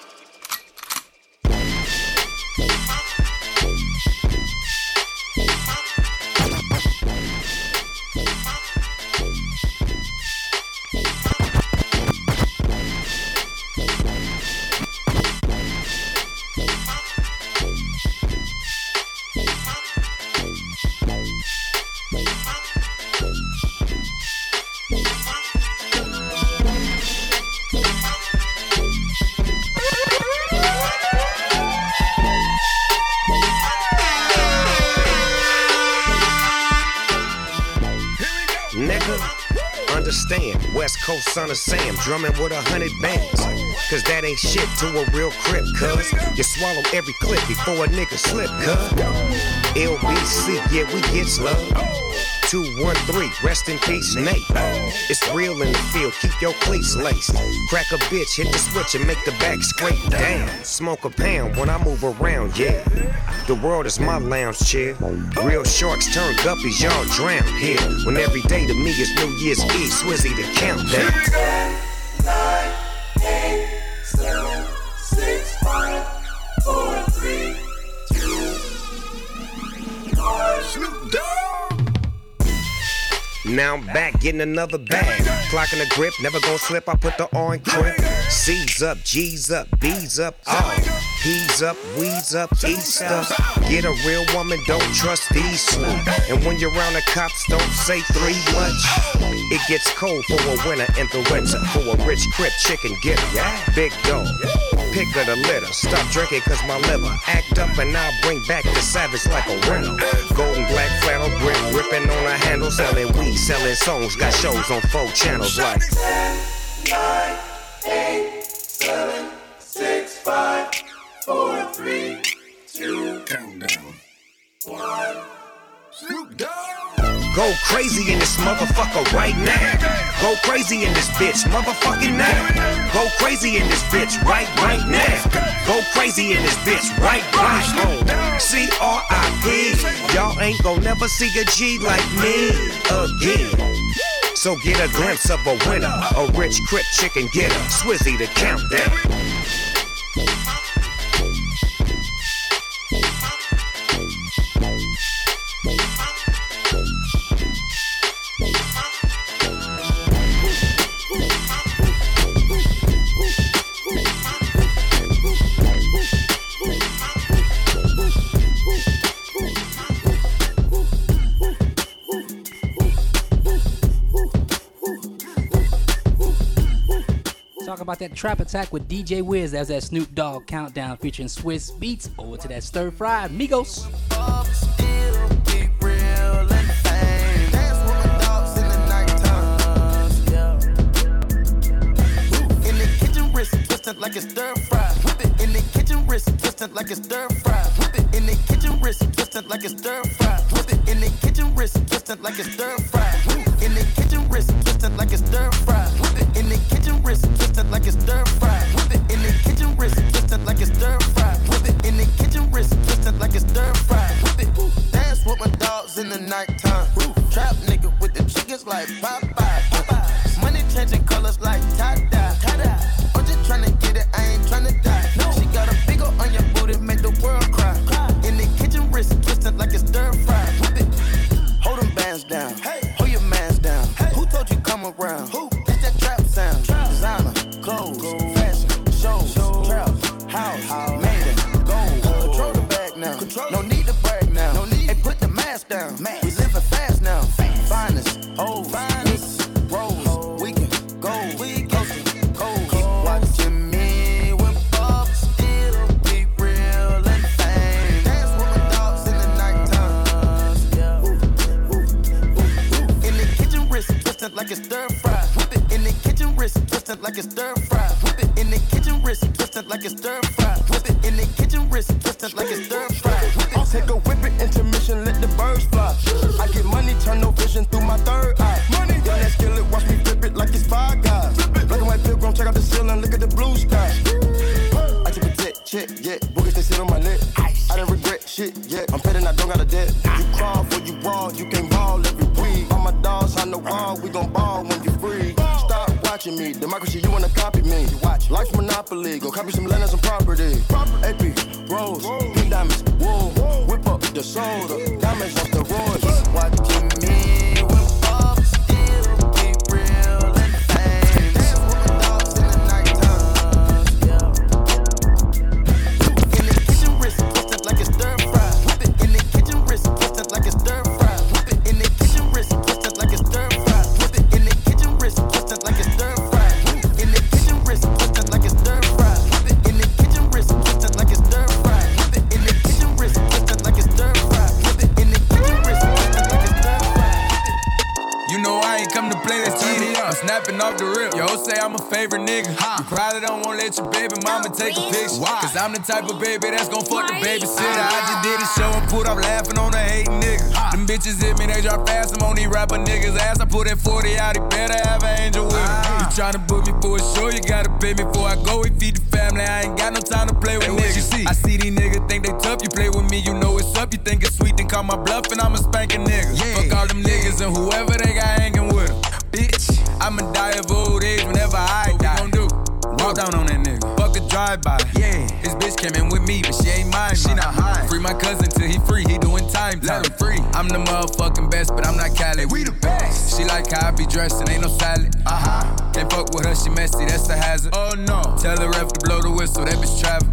Speaker 18: West Coast son of Sam, drumming with a hundred bands. Cause that ain't shit to a real crip, cuz you swallow every clip before a nigga slip, cuz L B C, yeah, we get love. two one three, rest in peace, Nate. It's real in the field, keep your cleats laced. Crack a bitch, hit the switch and make the back scrape down. Smoke a pound when I move around, yeah. The world is my lounge chair. Real sharks turn guppies, y'all drown here. When every day to me is New Year's Eve, Swizzy the countdown.
Speaker 17: ten, nine, eight, seven, six, five, four, three, two, one. Snoop Dogg.
Speaker 18: Now I'm back getting another bag. Clocking the grip, never gon' slip. I put the R in grip. C's up, G's up, B's up, oh. He's up, we's up, East up. Get a real woman, don't trust these slow. And when you're around the cops, don't say three much. It gets cold for a winter in the winter. For a rich crip chicken getter. Big dog, pick of the litter. Stop drinking cause my liver act up and I'll bring back the savage like a rental. Golden black flannel grip, ripping on a handle. Selling weed, selling songs. Got shows on four channels like
Speaker 17: ten, nine, eight, seven, six, five, four, three, two, countdown, one. Snoop Dogg.
Speaker 18: Go crazy in this motherfucker right now. Go crazy in this bitch, motherfucking now. Go crazy in this bitch right, right now. Go crazy in this bitch right, right now. C R I P. Y'all ain't gon' never see a G like me again. So get a glimpse of a winner, a rich crip chicken getter. Swizzy the countdown.
Speaker 1: Talk about that Trap Attack with D J Wiz. That was that Snoop Dogg countdown featuring Swiss Beats. Over to that Stir Fry Migos.
Speaker 19: Like it's stir fry, whip it in the kitchen, wrist twisted like it's stir fry, whip it in the kitchen, wrist twisted like it's stir fry, whip it in the kitchen, wrist twisted like it's stir fry, in the kitchen, wrist twisted like it's stir fry, whip it in the kitchen, wrist twisted like it's stir fry, whip it in the kitchen, wrist twisted like it's stir fry, whip it in the kitchen, wrist twisted like it's stir fry, whip it. Dance with my dogs in the nighttime, trap nigga with the chickens like Popeye, Popeye. Money changing colors like tie-dye, tie-dye. Tryna get it, I ain't tryna die. No. She got a big ol' on your booty, make the world cry. cry. In the kitchen, wrist twisted like it's stir fry. Whip it, hold them bands down. Hey. Hold your mans down. Hey. Who told you come around? Who? It's that trap sound. Trap. Designer, clothes, Gold. Fashion, shows, shows. Trap, house, house. Made it, gold. Gold. Control the bag now. Control. No need to brag now. No need. Hey, put the mask down. Mask. We living fast now. Fast. Finest, old, finest, rose, we can go. We can cold. Watching me with Bob still be real and fame. Dance with my dogs in the nighttime. In the kitchen, wrist twisted like it's stir fry. Whip it in the kitchen, wrist twisted like it's stir fry. Whip it in the kitchen, wrist twisted like it's stir fry. Whip it in the kitchen, wrist twisted like it's stir fry. I'll take a whip it, intermission, let the birds fly. I get money, turn no vision through my third eye. Money, down that skillet, watch me flip it like it's Five Guys. Black and white pilgrim, check out the ceiling, look at the blue sky. I keep a tech, check, yeah. Boogers, they sit on my neck. I didn't regret shit, yeah. I'm petting, I don't got a debt. You crawl for you brawl, you can't ball every week. All my dogs on the wall, we gon' ball when you free. Stop watching me, democracy, you wanna copy me. You watch Life's Monopoly, go copy some land and some property. A P, Rose, pink diamonds, wool. Whip up the soda, diamonds off the road. Watching me with Bob still be real and fame. Dance with my dogs in the nighttime. In the kitchen, wrist twisted like it's stir fry. Whip it in the kitchen, wrist twisted like it's stir fry. Whip it in the kitchen, wrist twisted like it's stir fry. Whip it in the kitchen, wrist twisted like it's stir fry. In the kitchen, wrist twisted like it's stir fry. Whip it in the kitchen, wrist twisted like it's stir fry. Whip it in the kitchen, wrist twisted like it's stir fry. Whip it in the kitchen, wrist twisted like it's stir fry.
Speaker 8: know I ain't come to play, let's turn me up. I'm snapping off the rip. Yo, say I'm a favorite nigga. You probably don't wanna let your baby mama take a picture. Why? Cause I'm the type of baby that's gon' fuck the babysitter. I just did a show and put up laughing on the hating nigga. Them bitches hit me, they drop fast. I'm on these rapper niggas' ass. I put that forty out, he better have an angel with him. You tryna book me for a show, you gotta pay me before I go. We feed the family, I ain't got no time to play with niggas. You see? I see these niggas think they tough. You play with me, you know it's up. You think it's sweet, then call my bluff and I'ma spank a nigga. Yeah. Fuck all them niggas and whoever they got hanging with them. Bitch, I'ma die of old age whenever I what die. What we gon' do? Walk down on that nigga. Fuck a drive-by. Yeah. His bitch came in with me, but she ain't mine. She not high. Free my cousin till he free. He doing time. Let him free. I'm the motherfucking best, but I'm not Cali. We the best. She like how I be dressed and ain't no salad. Uh-huh. Can't fuck with her, she messy. That's the hazard. Oh no. Tell the ref to blow the whistle. That bitch travel.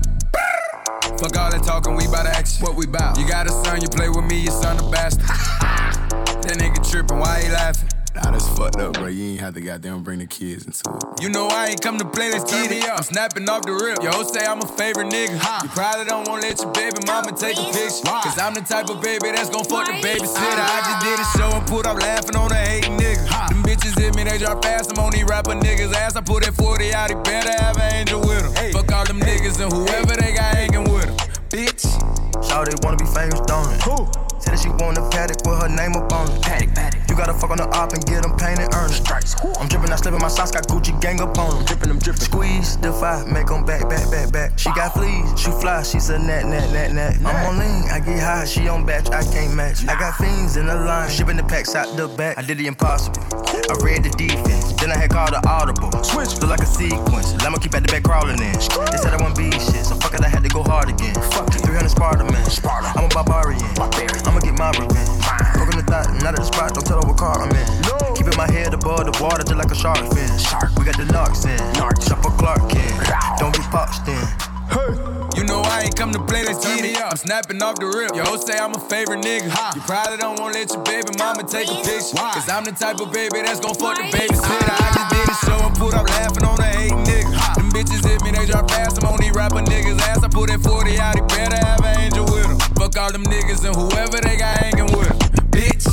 Speaker 8: Fuck all that talking, we bout to action. What we bout? You got a son, you play with me, your son a bastard. That nigga trippin', why he laughing?
Speaker 20: Nah, that's fucked up, bro. You ain't have to goddamn bring the kids into it.
Speaker 8: You know I ain't come to play, let's turn me up. I'm snapping off the rip. Yo, say I'm a favorite nigga. You probably don't wanna let your baby mama take a picture. Cause I'm the type of baby that's gon' fuck the babysitter. I just did a show and put up laughing on the hating nigga. Them bitches hit me, they drop fast. I'm on these rapper niggas' ass. I put that forty out, he better have an angel with him. Hey. Fuck all them niggas and whoever they got hanging with them. Bitch.
Speaker 21: Shawty wanna be famous, don't it? Who? Said that she want a paddock with her name up on it. Paddock, paddock. You gotta fuck on the op and get them painted, earn it. Strikes. I'm drippin', I slippin' my socks, got Gucci gang up on them. Drippin', I'm drippin'. Squeeze, defy, make them back, back, back, back. She got fleas, she fly, she's a nat, nat, nat, nat. I'm on lean, I get high, she on batch, I can't match. I got fiends in the line, shipping the packs out the back. I did the impossible, I read the defense. Then I had called the audible. Switch, look like a sequence. I'ma keep at the back crawling in. They said I won't be shit, so fuck it, I had to go hard again. Fuck it, three hundred Sparta, man. I'm a barbarian, I'ma get my revenge. Broken the thought, not at the spot, don't tell her what car I'm in. No. Keeping my head above the water just like a shark fin. Shark. We got the knocks in, Chopper Clark in. Don't get popped in.
Speaker 8: Hey. You know I ain't come to play, let's turn me up. I'm snapping off the rip. Yo, say I'm a favorite nigga. You probably don't wanna let your baby mama take a picture. Cause I'm the type of baby that's gon' fuck the babysitter. I just did a show and put up laughing on the hating nigga. Them bitches hit me, they drop fast. I'm on these rapper niggas' ass. I put that forty out, he better have an angel with him. Fuck all them niggas and whoever they got hanging with them. Bitch.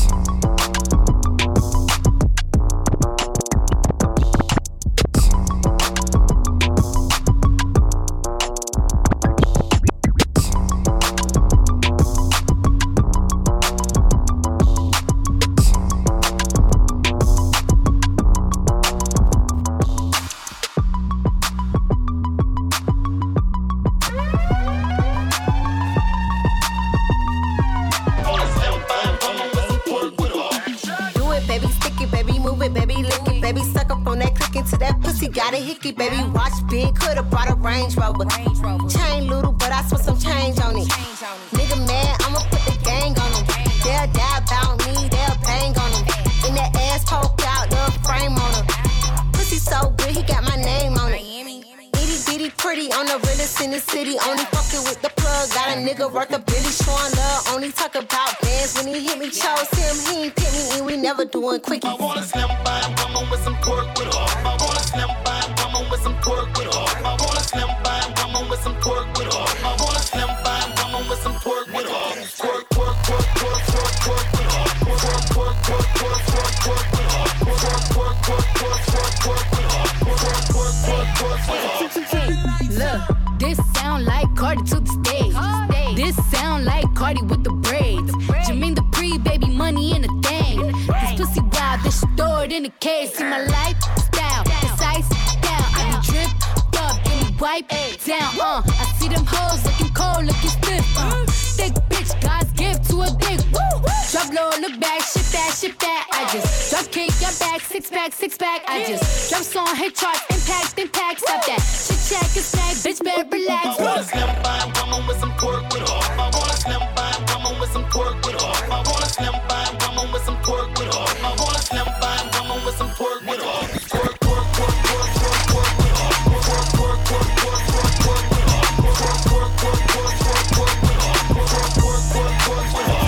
Speaker 22: Got a hickey, baby, watch big, could've brought a Range Rover. Chain little, but I spent some change on it. Nigga mad, I'ma put the gang on him. They'll die about me, they'll bang on him. In that ass poke out, the frame on him. Pussy so good, he got my name on it. Itty bitty pretty, on the realest in the city. Only fucking with the plug, got a nigga worth a billy. Showing love, only talk about bands. When he hit me, chose him, he ain't pick me, and we never doing quickie.
Speaker 17: I wanna slam by a woman with some twerk with her. I wanna slam by a woman with some twerk with her. I wanna slam by a woman with some twerk with her. I wanna slam by a woman with some twerk with her. Twerk, twerk, twerk, twerk, twerk, twerk with her. Twerk, twerk, twerk, twerk, twerk, twerk with her. Twerk, twerk, twerk, twerk, twerk, twerk with her. Twerk, twerk, twerk, twerk, twerk with her.
Speaker 23: Look, this sound like Cardi to the stage. This sound like Cardi with the braids. Jermaine Dupri, baby, money in a thing. This pussy wild, this shit throw it in the cage. See my lifestyle, it's ice down. I be dripped up, give me wipe down. Uh, I see them hoes looking cold, looking stiff. Uh, thick bitch, God's gift to a dick. Woo! Drop low, look back, shit that, shit that. I just drop kick, your back, six pack, six pack. I just drop song, hit charts, impact, impact. Stop that. Shit check, it's snack, bitch, better relax.
Speaker 17: I wanna slam by a woman with some twerk with her. I wanna slam by a woman with some twerk with her. I wanna slam by a woman with some twerk with her. I wanna slam by a woman with some twerk with her. Twerk, twerk, twerk, twerk, twerk, twerk with her. Twerk, twerk, twerk, twerk, twerk, twerk with her. Twerk, twerk, twerk, twerk, twerk, twerk with her. Twerk, twerk, twerk, twerk with her.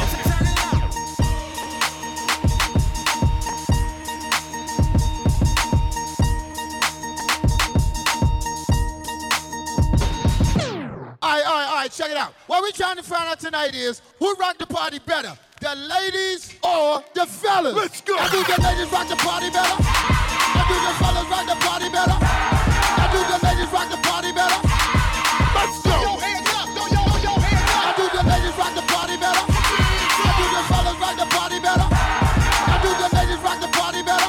Speaker 24: All right, all right, all right, check it out. What we're trying to find out tonight is who rocked the party better,
Speaker 2: the ladies or the fellas? Let's go. Now do the ladies rock the party better? Now do the fellas rock the party better? Now do the ladies rock the party better? Let's go. Throw your hands up, throw your, throw your hands up. Now do the ladies rock the party better? Now do the fellas rock the party better? Now do the ladies rock the party better?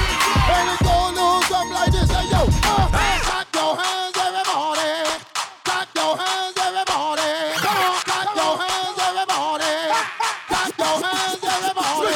Speaker 2: And it go a little something like this. Hey yo, uh, clap your hands everybody. Clap your hands everybody. Come on, clap your hands everybody. Clap your hands everybody.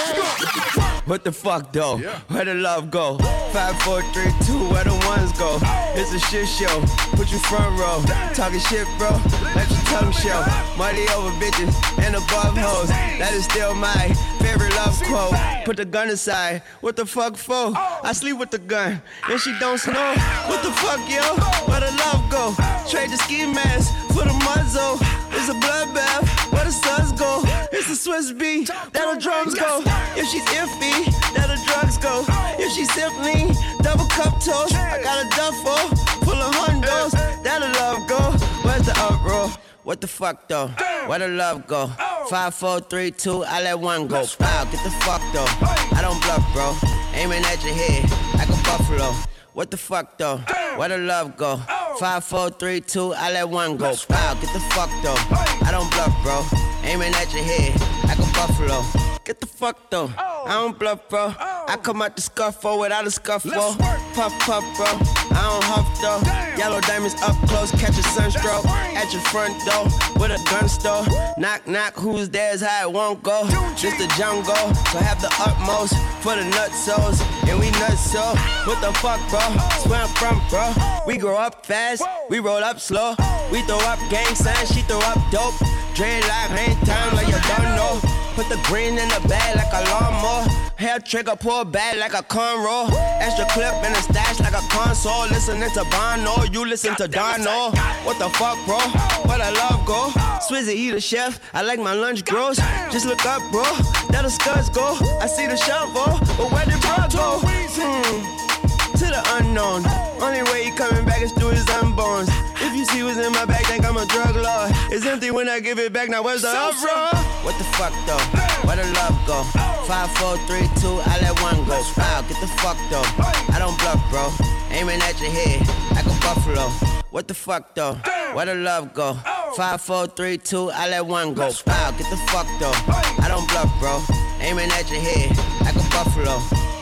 Speaker 13: What the fuck though? Yeah. Where the love go? Five, four, three, two, where the ones go? It's a shit show. Put you front row. Talking shit, bro. Let your tongue show. Money over bitches and above hoes. That is still my favorite love quote. Put the gun aside. What the fuck for? I sleep with the gun and she don't snow. What the fuck, yo? Where the love go? Trade the ski mask for the muzzle. It's a bloodbath. Where the suns go? It's the Swiss beat. That'll drums go. If she's iffy, that'll drugs go. If she's simply double cup toast, I got a duffel full of hundos. That'll love go. Where's the uproar? What the fuck though? Where the love go? Five, four, three, two, I let one go. Wow, get the fuck though. I don't bluff, bro. Aiming at your head like a buffalo. What the fuck though? Where the love go? Five, four, three, two, I let one go. Wow, get the fuck though. I don't bluff, bro. Aiming at your head like a buffalo. Get the fuck though. I don't bluff, bro. I come out the scuffle without a scuffle. Puff, puff, bro. I don't huff though. Yellow diamonds up close, catch a sunstroke. At your front door with a gun store. Knock, knock, who's there's how it won't go. Just the jungle, so have the utmost for the nutsos. And we nuts so. What the fuck, bro? Where I'm from, bro. We grow up fast, we roll up slow. We throw up gang signs, she throw up dope. Dreadlock, hang time like you don't know. Put the green in the bag like a lawnmower. Hair trigger, pull back like a cornrow. Extra clip in the stash like a console. Listening to Bono, you listen to Dono. What the fuck, bro? Where the love go? Swizzy, he the chef. I like my lunch gross. Just look up, bro. That'll scuds go. I see the shovel, but where did bro go? Hmm. To the unknown. Only way he coming back is through his unborns. If you see what's in my bag, think I'm a drug lord. It's empty when I give it back. Now where's the uproar? What the fuck though? Where the love go? Five, four, three, two, I let one go. Wow, get the fuck though. I don't bluff, bro. Aiming at your head like a buffalo. What the fuck though? Where the love go? Five, four, three, two, I let one go. Wow, get the fuck though. I don't bluff, bro. Aiming at your head like a buffalo.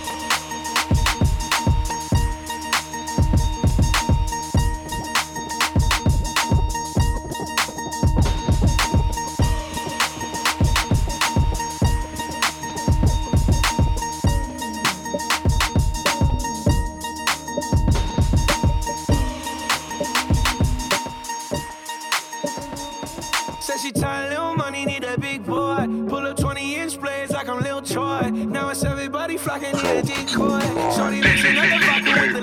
Speaker 14: She tired, little money, need a big boy. Pull up twenty inch blades like I'm Lil Troy. Now it's everybody flocking, need a decoy. Shorty looking like a vodka with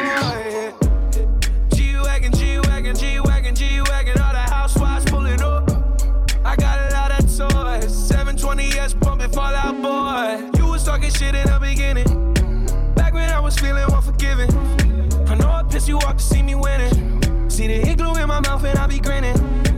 Speaker 14: the decoy. G-Wagon, G-Wagon, G-Wagon, G-Wagon. All the housewives pulling up. I got a lot of toys. seven twenty S pumping Fall Out Boy. You was talking shit in the beginning. Back when I was feeling unforgiving. I know I pissed you off to see me winning. See the igloo in my mouth and I be grinning.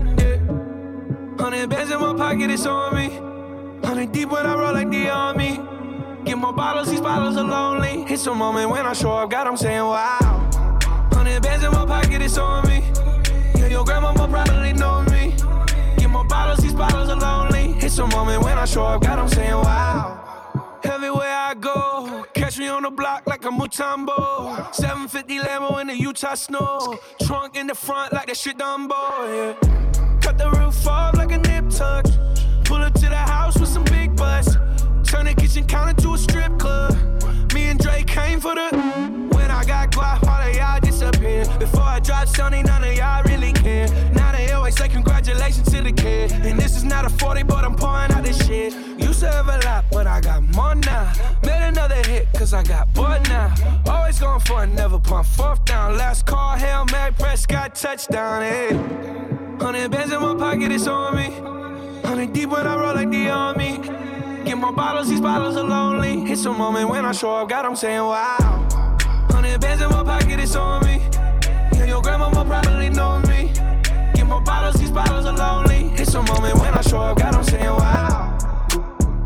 Speaker 14: Hundred bands in my pocket, it's on me. Hundred deep when I roll like the army. Get more bottles, these bottles are lonely. It's a moment when I show up, God, I'm saying wow. Hundred bands in my pocket, it's on me. Yeah, your grandma will probably know me. Get more bottles, these bottles are lonely. It's a moment when I show up, God, I'm saying wow. Everywhere I go, catch me on the block like a Mutombo. seven fifty Lambo in the Utah snow. Trunk in the front like that shit Dumbo, yeah. Cut the roof off like a nip tuck. Pull up to the house with some big butts. Turn the kitchen counter to a strip club. Me and Drake came for the. When I got guap, all of y'all disappear. Before I drop Sony, none of y'all really care. Now they always say congratulations to the kid. And this is not a forty, but I'm pouring out this shit. Used to have a lot, but I got more now. Made another hit, cause I got bored now. Always going for it, never pump fourth down. Last call, Hail Mary, Prescott, touchdown, hey. Hundred bands in my pocket, it's on me. Hundred deep when I roll like the army. Get more bottles, these bottles are lonely. It's a moment when I show up, God, I'm saying wow. Hundred bands in my pocket, it's on me. Yeah, your grandma will probably know me. Get more bottles, these bottles are lonely. It's a moment when I show up, God, I'm saying wow.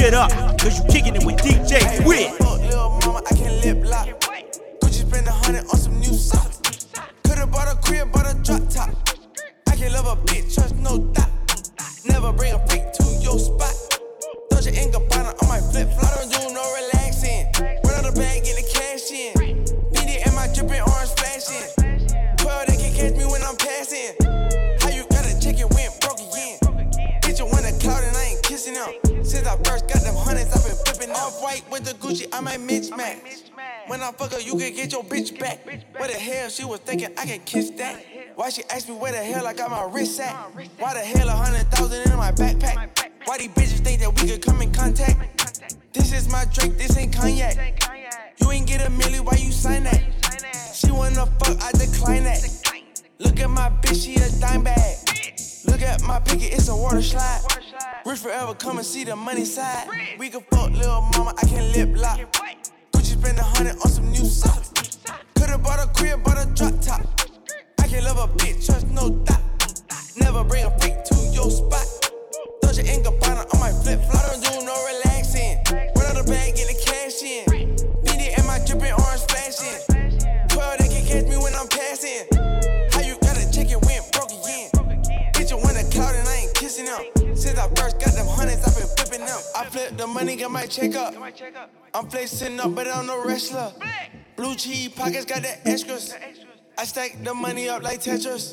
Speaker 6: it up, cause you kicking it with D J Wiz.
Speaker 10: Little mama, I can lip lock. Gucci spend a hundred on some new socks. Could've bought a crib, bought a drop top. I can love a bitch, trust no doubt. Never bring a freak to your spot. Doja and Gabbana on my flip flop. Don't do no relaxing. Run out the bag, get the cash in. Beanie and my dripping orange flashing. twelve, they can catch me when I'm passing. How you got a chicken went broke again? Bitch, you want a cloud and I ain't kissing them. Since I first got them hundreds, I've been flipping off white with the Gucci, I might mismatch. When I fuck her, you can get your bitch back. Where the hell she was thinking I can kiss that? Why she asked me where the hell I got my wrist at? Why the hell a hundred thousand in my backpack? Why these bitches think that we could come in contact? This is my drink, this ain't cognac. You ain't get a milli, why you sign that? She wanna fuck, I decline that. Look at my bitch, she a dime bag. Look at my picket, it's a water slide. Rich forever, come and see the money side. We can fuck little mama, I can lip lock. Gucci spend a hundred on some new socks. Could've bought a crib, bought a drop top. I can love a bitch, trust no doubt. Never bring a freak to your spot. Doja and Gabbana on my flip flop. Don't do no relaxing. Run out the bag, get the cash in. Beanie and my dripping orange flashing. twelve, they can catch me when I'm passing. How you got a chicken went broke again? Bitch, you want a cloud and I ain't kissing them. Since I first got them hundreds, I've been flipping them. I flip the money, got my check up. I'm flexing up, but I'm no wrestler. Blue cheese pockets got the extras. I stack the money up like Tetris.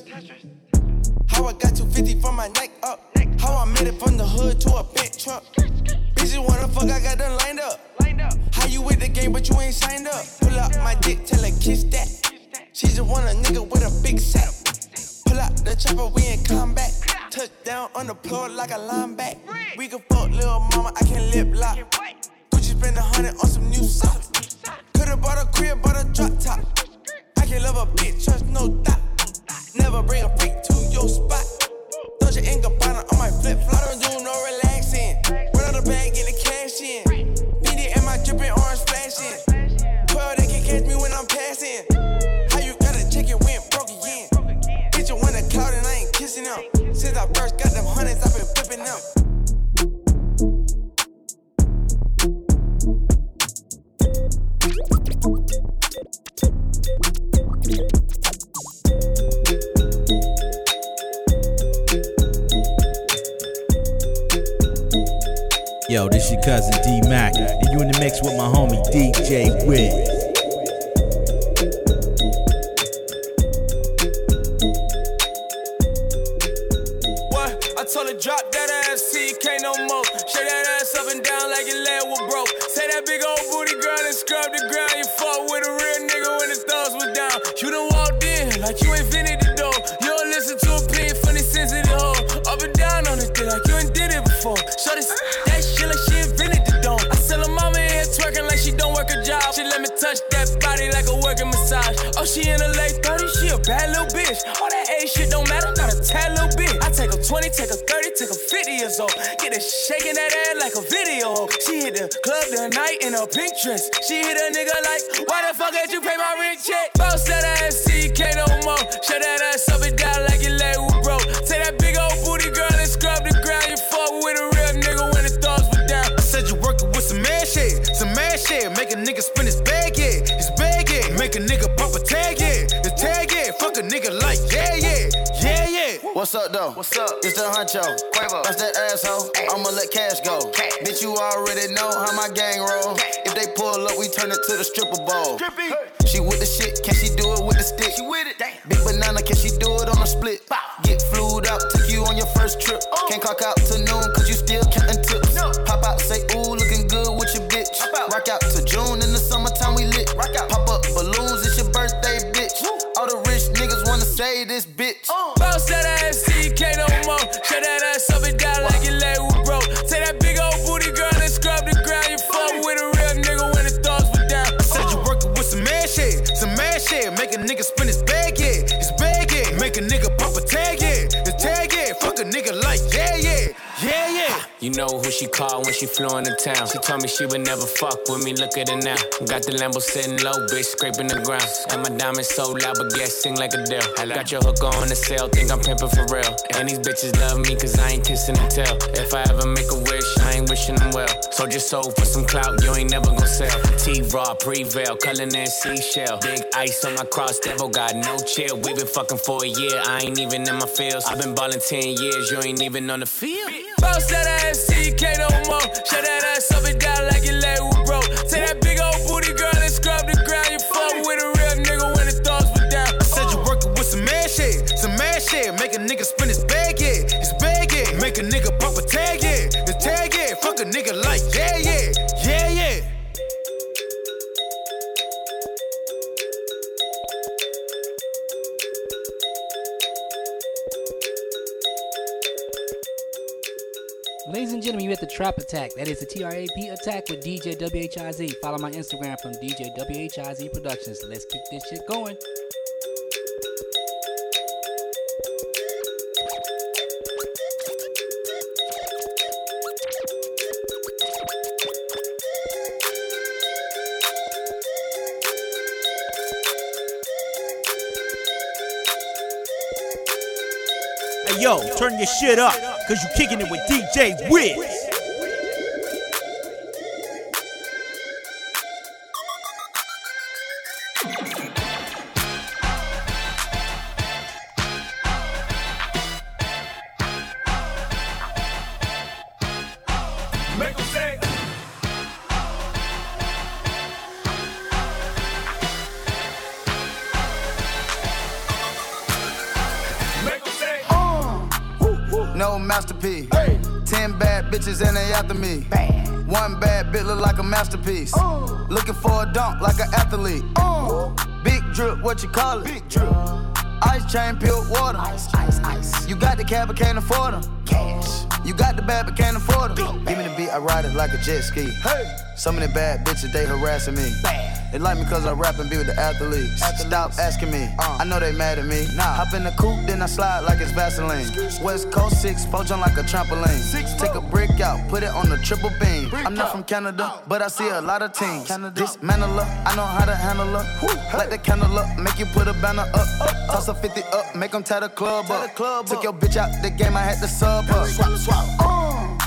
Speaker 10: How I got two fifty from my neck up. How I made it from the hood to a big truck. Bitches wanna fuck, I got them lined up. How you with the game, but you ain't signed up? Pull up my dick, tell her kiss that. She just want a nigga with a big sack. Pull out the chopper, we in combat. Touch down on the floor like a lineback. We can fuck little mama, I can lip lock. Gucci spend a hundred on some new socks. Could've bought a crib, bought a drop top. I can love a bitch, trust no doubt. Never bring a freak to your spot. Doja and Gabbana on my flip flop. Don't do no relaxing. Run out the bag, get the cash in. Beanie and my dripping orange flashing. twelve, they can catch me when I'm passing. How you got a chicken went broke again? Bitch, you want a cloud and I ain't kissing them. Since I first got them hundreds, I've been flipping them.
Speaker 6: Yo, this your cousin D-Mac, and you in the mix with my homie D J Wiz.
Speaker 14: What? I told her drop that ass, see you can't no more. Shake that ass up and down like your leg was broke. Say that big old booty girl and scrub the ground. You fought with a real nigga when the thugs was down. You done walked in like you invented the door. You don't listen to a opinion from the sensitive hoe. Up and down on this thing like you ain't did it before. Show this that shit like she invented the dome. I sell her mama in here twerking like she don't work a job. She let me touch that body like a working massage. Oh, she in her late thirties, she a bad little bitch. All that age shit don't matter, not a tad little bit. I take her twenty, take her thirty, take her fifty years old. Get her shaking that ass like a video. She hit the club the night in her pink dress. She hit a nigga like, why the fuck did you pay my rent check? Bounce that ass, see you can't no more. Shut that ass up and down like your leg was broke. Take that big old booty girl and scrub the ground. You fuck with a real nigga when the thugs were down.
Speaker 21: I said you working with some man shit, some man shit. Make a nigga spin his bag, yeah, his bag, yeah. Make a nigga pop a tag, yeah, the tag, yeah. Fuck a nigga like, yeah, yeah, yeah, yeah.
Speaker 4: What's up, though? What's up? It's the Huncho. Quavo. That's that asshole. Ay. I'ma let cash go. Cash. Bitch, you already know how my gang roll. Cash. If they pull up, we turn it to the stripper bowl. Hey. She with the shit, can she do it with the stick? She with it. Damn. Big banana, can she do it on a split? Bow. Get flued out, take you on your first trip. Oh. Can't clock out to noon, cause you still counting tips. No. Pop out, say, ooh, looking good with your bitch. Out. Rock out to June, in the summertime we lit. Rock out. Pop up balloons, it's your birthday, bitch. Woo. All the rich niggas wanna say this bitch.
Speaker 14: Uh. Bounce that ass, see you can't no more. Shut that ass up and down like your leg was broke. Take that big old booty girl and scrub the ground. You fuck with a real nigga when the thugs were down.
Speaker 21: I said you working with some man shit, some man shit. Make a nigga spin his bag, yeah, his bag, yeah. Make a nigga pop a tag, yeah, the tag, yeah. Fuck a nigga like, yeah, yeah, yeah, yeah.
Speaker 5: You know who she called when she flew into town. She told me she would never fuck with me, look at her now. Got the Lambo sitting low, bitch, scraping the ground. And my diamonds so loud, but gas sing like a deal. I got your hook on the sale, think I'm pimping for real. And these bitches love me cause I ain't kissing and tell. If I ever make a wish, I ain't wishing them well. So just sold for some clout, you ain't never gon' sell. T-Raw, Prevail, Cullinan Seashell. Big ice on my cross, devil got no chill. We been fucking for a year, I ain't even in my feels. I been ballin' ten years, you ain't even on the field. Bounce that ass, see you can't no more. Shut that ass up and down like your leg was broke. Take that big old booty girl and scrub the ground. You fuck with a real nigga when the thoughts were down.
Speaker 19: I said you working with some mad shit, some mad shit. Make a nigga spin his bag, yeah, his bag, yeah. Make a nigga pop a tag, yeah, his tag, yeah. Fuck a nigga like, yeah, yeah, yeah, yeah.
Speaker 1: Ladies and gentlemen, you at the Trap Attack. That is the T R A P Attack with D J W H I Z. Follow my Instagram from D J W H I Z Productions. Let's keep this shit going.
Speaker 6: Hey yo, turn your shit up, cause you kicking it with D J Wiz.
Speaker 11: Make 'em say.
Speaker 19: No masterpiece. Hey. Ten bad bitches and they after me. Bad. One bad bitch look like a masterpiece. Uh. Looking for a dunk like an athlete. Uh. Big drip, what you call it? Big drip. Ice chain, peeled water. Ice, ice, ice. You got the cab, but can't afford them. Cash. You got the bad, but can't afford them. Give me the beat, I ride it like a jet ski. Hey. Some of the bad bitches, they harassing me. Bad. They like me cause I rap and be with the athletes. athletes. Stop asking me, uh. I know they mad at me. Nah. Hop in the coupe, then I slide like it's Vaseline. West Coast six, four jump like a trampoline. Six, Take a brick out, put it on the triple beam. Brick I'm not out. From Canada, but I see a lot of teams. Dismantle her, I know how to handle her. Light the candle up, make you put a banner up. up, up. Toss a fifty up, make them tie the club up. The club Took up. Your bitch out the game, I had to sub her. Swap, swap. Uh.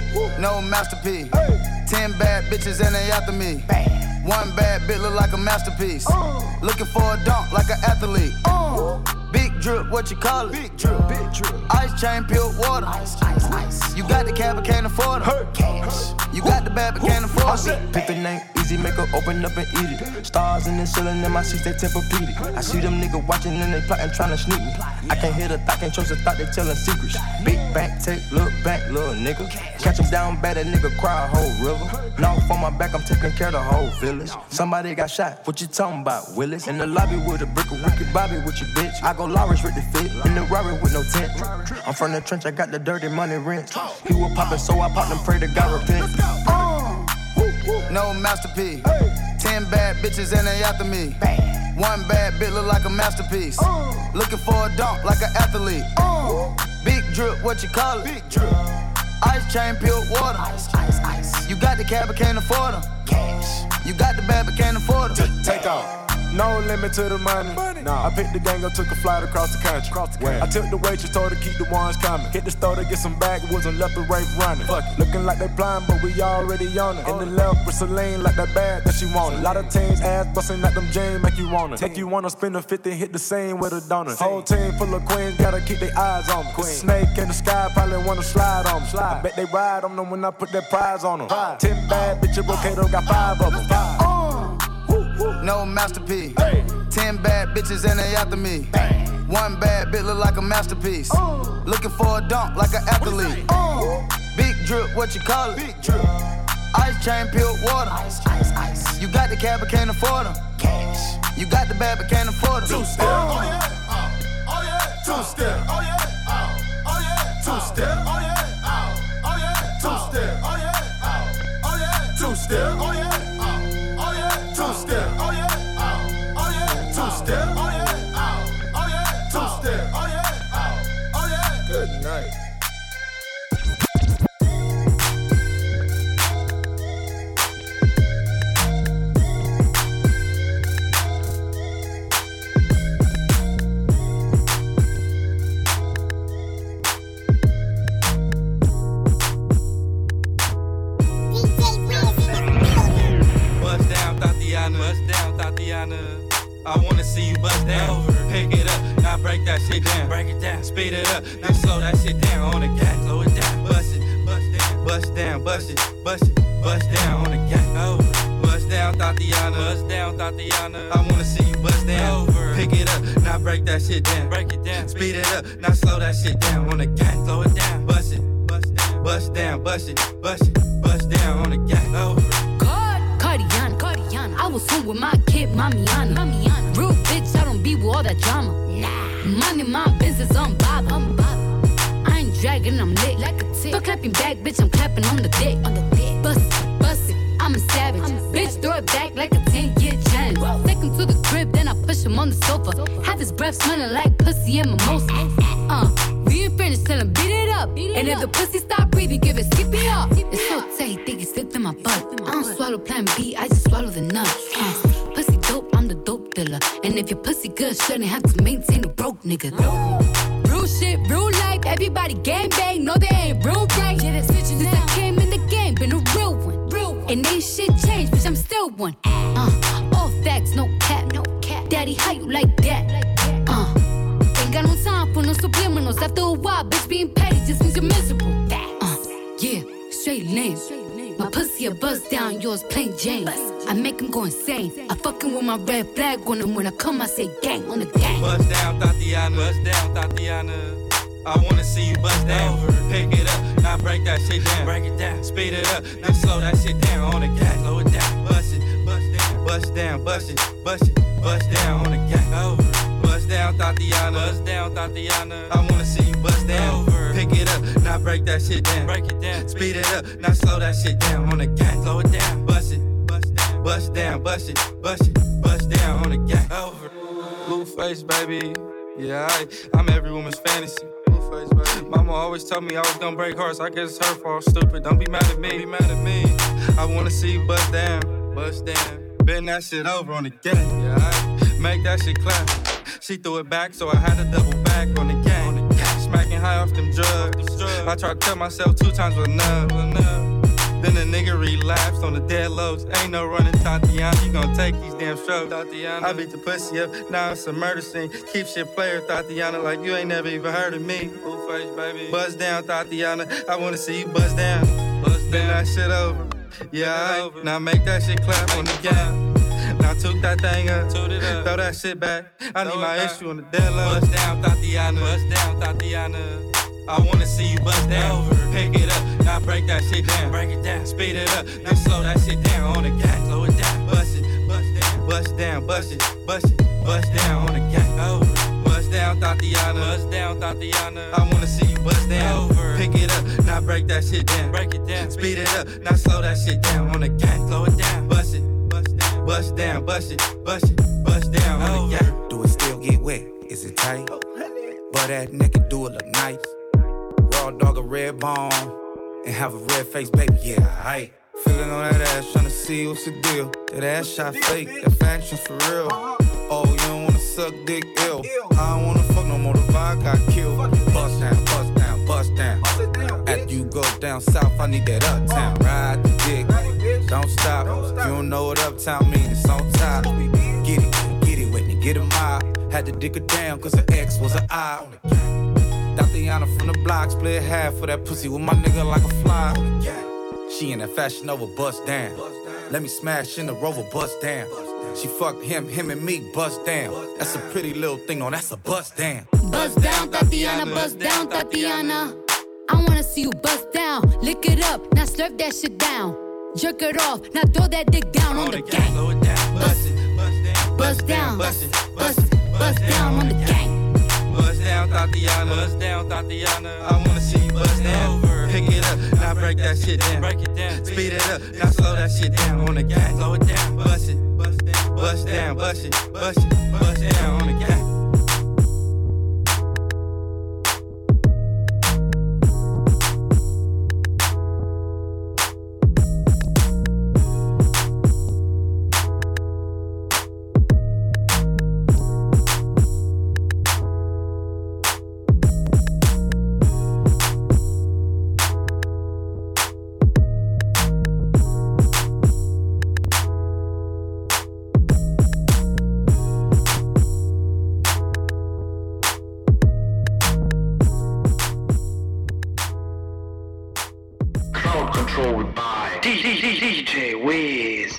Speaker 19: No masterpiece. Hey. Ten bad bitches and they after me. Bad. One bad bitch look like a masterpiece. Uh. Looking for a dunk like an athlete. Uh. Big drip, what you call it? Big drip, big drip. Ice chain, peeled water. Ice, ice, ice. You got the cab, but can't afford it. Cash. You got the bad, but can't afford it.
Speaker 21: Pick the name, easy, make her open up and eat it. Stars in the ceiling, in my seats, they Tempur-Pedic. I see them niggas watching and they plotting, trying to sneak me. I can't hear the thought, can't trust the thought, they telling secrets. Big back, take, look back, little nigga. Catch him down bad, that nigga cry a whole river. Now on my back, I'm taking care of the whole village. Somebody got shot, what you talking about, Willis? In the lobby with a brick of wicked Bobby with your bitch. I go Lawrence with the fit, in the Rari with no tent. I'm from the trench, I got the dirty money rent. He was poppin', so I popped and pray to God repent.
Speaker 19: Uh, no masterpiece. Ten bad bitches and they after me. One bad bitch look like a masterpiece. Looking for a dunk like an athlete. Big drip, what you call it? Big drip. Ice chain, peeled water. Ice, ice, ice. You got the cab, but can't afford them. Cash. You got the bad, but can't afford them.
Speaker 11: Take off. No limit to the money. money. Nah. I picked the gang up, took a flight across the country. Across the country. I took the waitress, told her to keep the ones coming. Hit the store to get some backwoods and left the right running. Fuck it. Looking like they blind, but we already on it. In the left with Celine, like that bag that she wanted. A lot of teams ass busting like them jeans, make you want it. Make you wanna spend a fifty, hit the same with a donut. Whole team full of queens, gotta keep their eyes on them. Queen. Snake in the sky, probably wanna slide on them. Slide. I bet they ride on them when I put that prize on them. Pride. Ten bad bitches, Rocato got five of them. Five.
Speaker 19: Uh, no masterpiece. Hey. Ten bad bitches and they after me. Bang. One bad bitch look like a masterpiece. Uh. Looking for a dunk like an athlete. Uh. Big drip, what you call it? Big drip. Ice chain, peeled water. Ice, ice, ice. You got the cab, but can't afford them. Cash. You got the bad, but can't afford them. Two step. Oh yeah. Oh, oh yeah. Two step. Oh yeah. Oh, oh yeah. Two step. Oh yeah. Oh, oh yeah. Two step. Oh yeah. Oh, oh yeah. Two step. Oh yeah. Oh, oh yeah. Two step. Oh yeah. Two step, oh yeah, oh, oh yeah, two step, oh yeah, oh, oh yeah. Good night.
Speaker 7: Tatiana. I wanna see you bust down. Pick it up, now break that shit down. Break it down, speed it up, now slow that shit down on the gas. Slow it down, bust it, bust down, bust down, bust it, bust it, bust down on the gas. Bust down, Tatiana. Bust down, Tatiana. I wanna see you bust down. Pick it up, now break that shit down. Break it down, speed it up, now slow that shit down on the gas. Slow it down, bust it, bust down, bust down, bust it, bust it, bust down on the gas.
Speaker 23: Cardiana, Cardiana. I was home with my kid, Mamiana. Mamiana. Real bitch, I don't be with all that drama. Nah. Money, my business, I'm Bob. I'm Bob. I ain't dragging, I'm lit like a tick. But clapping back, bitch, I'm clapping on the dick. On the dick. Bust it, bust it, I'm a savage. I'm a bitch, savage. Throw it back like a ten-year challenge. Whoa. Take him to the crib, then I push him on the sofa. sofa. Have his breath smelling like pussy and mimosa. Uh, we ain't finished, tell him beat it up. Beat it and up. If the pussy stop breathing, give it skip it up. It's so tight, think it slipped in my butt. I don't swallow plan B, I just swallow the nuts. Uh, pussy dope, I'm the dope dealer. And if your pussy good, shouldn't have to maintain a broke nigga. Real shit, real life, everybody gang bang, no they ain't real right. Yeah, that's bitches. Since I came in the game, been a real one. Real one. And ain't shit changed, bitch, I'm still one. Uh, all facts, no cap, no cap. Daddy, how you like that? Uh, ain't got no time for no subliminals. After a while, bitch, being petty just means you're miserable. Uh, yeah, straight lame. My pussy a buzz down, yours plain Jane. I make him go insane. I fucking with my red flag on him. When I come, I say gang on the gang.
Speaker 7: Bust down, Tatiana. Bust down, Tatiana. I wanna see you bust down. Pick it up, now break that shit down. Break it down, speed it up, now slow that shit down on the gas. Slow it down, bust it, bust down, bust down, bust it, bust it, bust down on the gas. Bust down, Tatiana. Bust down, Tatiana. I wanna see you bust down. Pick it up, now break that shit down. Break it down, speed it up, now slow that shit down on the gas. Slow it down, bust it, bust down, bust down, bust it, bust it, bust down on the gas. Blueface, baby. Yeah, I, I'm every woman's fantasy. Blueface, baby. Mama always told me I was gonna break hearts. I guess it's her fault. Stupid. Don't be mad at me. Don't be mad at me. I wanna see you bust down, bust down. Bend that shit over on the gas. Yeah, I make that shit clap. She threw it back, so I had to double back on the gang. Smacking high off them drugs. I tried to cut myself two times with enough. Then the nigga relapsed on the dead lows. Ain't no running, Tatiana. You gon' take these damn strokes, Tatiana. I beat the pussy up, now it's a murder scene. Keep shit player, Tatiana, like you ain't never even heard of me. Blueface, baby. Buzz down, Tatiana. I wanna see you buzz down. Buzz down. Bend that shit over. Yeah, I, now make that shit clap on the gang. Now took that thing up, up, throw that shit back. I need my issue on the dead low. Bust down, Tatiana. Bust down, Tatiana. I wanna see you bust down. Pick it up, now break that shit down. Break it down, speed it up, now slow that shit down on the gas. Slow it down, bust it, bust down, bust down, bust it, bust it, bust down on the gas. Bust down, Tatiana. Bust down, Tatiana. I wanna see you bust down. Pick it up, now break that shit down. Break it down, speed it up, now slow that shit down on the gas. Slow it down, bust it. Bust down, bust it, bust it, bust down on the gas.
Speaker 9: Do it still get wet? Is it tight? Butt ass naked, do it look nice. Raw dog a red bone and have a red face, baby. Yeah, I feeling on that ass, tryna see what's the deal. That ass shot fake, that faction for real. Oh, you don't wanna suck dick ill. I don't wanna fuck no more, the vibe got killed. Bust down, bust down, bust down. After you go down south, I need that uptown. Ride the dick, don't stop. You don't know what uptown means, it's on top. Get it, get it with me, get a mile. Had to dig her down, cause her ex was an eye. Tatiana from the block, split half for that pussy with my nigga like a fly. She in that Fashion Nova, bust down. Let me smash in the Rover, bust down. She fucked him, him and me, bust down. That's a pretty little thing, no, that's a bust down.
Speaker 23: Bust down, Tatiana, bust down, Tatiana. I wanna see you bust down. Lick it up, now slurp that shit down. Jerk it off, now throw that dick down on the gang. Bust it, bust down, bust it, bust it, bust down on the gang.
Speaker 7: Bust down, Tatiana. Bust down, Tatiana. I wanna see you bust down. Pick it up, now break that shit down. Break it down, speed it up, now slow that shit down on the gas. Slow it down, bust it, bust down, bust down, bust it, bust it, bust down on the gas.
Speaker 3: forward by D J Wiz.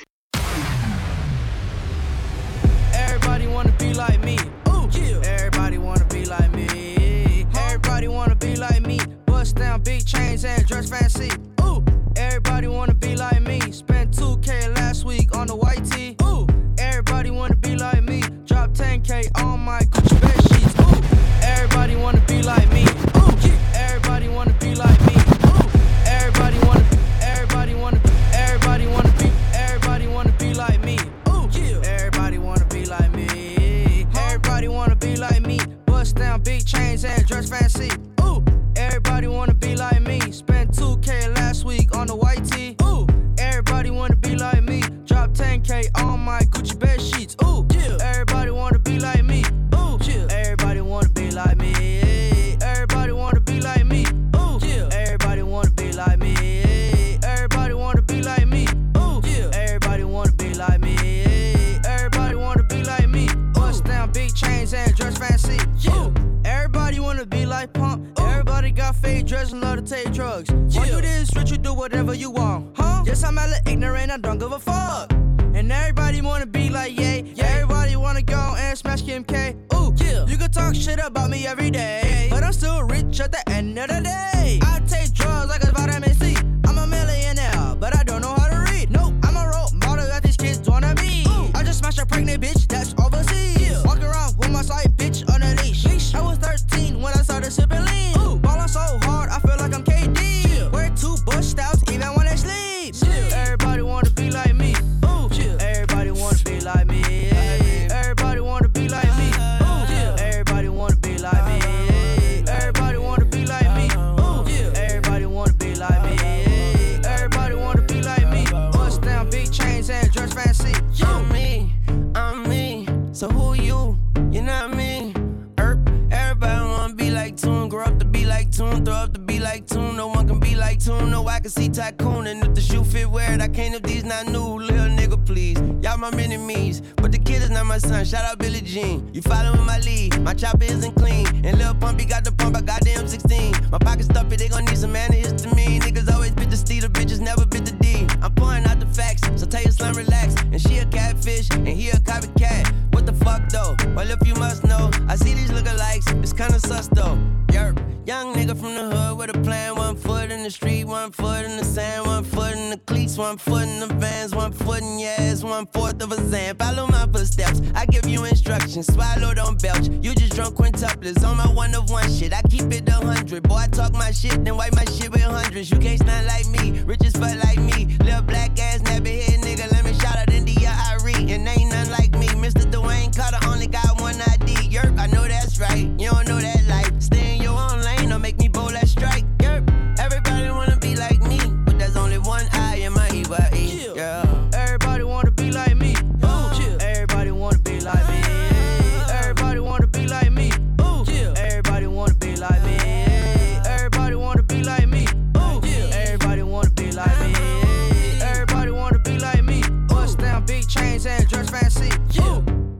Speaker 12: Everybody wanna be like me. Ooh, yeah. Everybody wanna be like me. Everybody wanna be like me. Bust down big chains and dress fancy. Ooh, everybody wanna be like me. Spent two K last week on the white tee. Ooh, everybody wanna be like me. Drop ten K on my Gucci bed sheets. Ooh, everybody wanna be like me. Ooh, yeah. Everybody wanna be like me. Ooh, everybody wanna, everybody wanna, everybody wanna be, everybody wanna be like me. Ooh, yeah. Everybody wanna be like me. Everybody wanna be like me. Bust down big chains and dress fancy. Ooh, everybody wanna be like me. Spent two K last week on the white tee. Ooh, everybody wanna be like me. Drop ten K on my Gucci bed sheets. Ooh, yeah. Everybody wanna be like me. Ooh, yeah. Everybody wanna be like me. Everybody wanna be like me. Ooh, yeah. Everybody wanna be like me. Everybody wanna be like me. Ooh, yeah. Everybody wanna be like me. Everybody wanna be like me. Bust down big chains and dress fancy. Yeah. Everybody wanna be like Pump. Everybody got fake dreads and love to take drugs. Yeah. Why you this rich, you do whatever you want. Huh? Yes, I'm hella ignorant, I don't give a fuck. And everybody wanna be like Ye. Yeah. Everybody wanna go and smash Kim K. Ooh, yeah. You can talk shit about me every day, but I'm still rich at the end of the day. I take drugs like it's vitamin C. I'm a millionaire, but I don't know how to read. Nope, I'm a role model that these kids wanna be. Ooh. I just smashed a pregnant bitch that's overseas. Yeah. Walk around with my side bitch on a leash. leash. I was thirteen when I started sipping lean. Ooh. Ballin' so hard, I feel like I'm K D. Yeah. Wear two Bush stouts even when I sleep. Yeah. Everybody wanna be like me. Ooh. Yeah. Everybody wanna be like me. Everybody wanna be like me. Ooh. Yeah. Everybody wanna be like me. Everybody wanna be like me. Ooh. Yeah. Everybody wanna be like me. Everybody wanna be like me. Bust down big chains and dress fancy.
Speaker 14: I'm me, I'm me. So who you? You know what I mean? Erp. Everybody wanna be like Tune, grow up to be like Tune, throw up to be like Tune. No one can be like Tune. No, I can see Tycoon, and if the shoe fit, wear it. I can't if these not new. Little nigga, please. Y'all my mini-me's, but the kid is not my son. Shout out Billie Jean. You following my lead. My chopper isn't clean, and Lil Pumpy got the pump. I got the M sixteen. My pockets stuffy, they gon' need some antihistamine. Niggas always bit the steed, the bitches never bit the D. I'm pouring out the facts, so tell your slime relax. And she a catfish, and he a copycat. What the fuck though? Well, if you must know, I see these lookalikes. It's kinda sus though. Yerp. Young nigga from the hood with a plan. One foot in the street, one foot in the sand, one foot in the cleats, one foot in the vans, one foot in your ass, one fourth of a zan. Follow my footsteps, I give you instructions. Swallow, don't belch. You just drunk quintuplets on my one of one shit. I keep it a hundred. Boy, I talk my shit, then wipe my shit with hundreds. You can't stand like me, rich as fuck like me. Little black ass, nappy head nigga. Let me shout out India Irie. And ain't none like me. Mister Dwayne Carter only got one I D. Yerp, I know that's right. You don't know that life. Stay in your own lane, don't make me bowl that strike. Yerp, everybody wanna be like me, but there's only one I in my E Y E. Yeah.
Speaker 12: Everybody wanna be like me. Ooh, yeah. Everybody wanna be like me. Everybody wanna be like me. Ooh, yeah. Everybody wanna be like me. Everybody wanna be like me. Ooh, yeah. Everybody wanna be like me. Everybody wanna be like me. Bust down big chains and dress fancy. Yeah.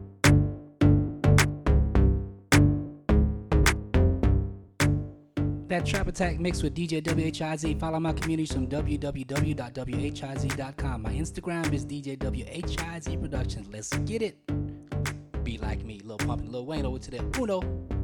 Speaker 1: That Trap Attack mixed with D J W H I Z. Follow my communities from w w w dot w h i z dot com. My Instagram is D J W H I Z Productions. Let's get it. Be like me, Lil Pump and Lil Wayne over to the Uno.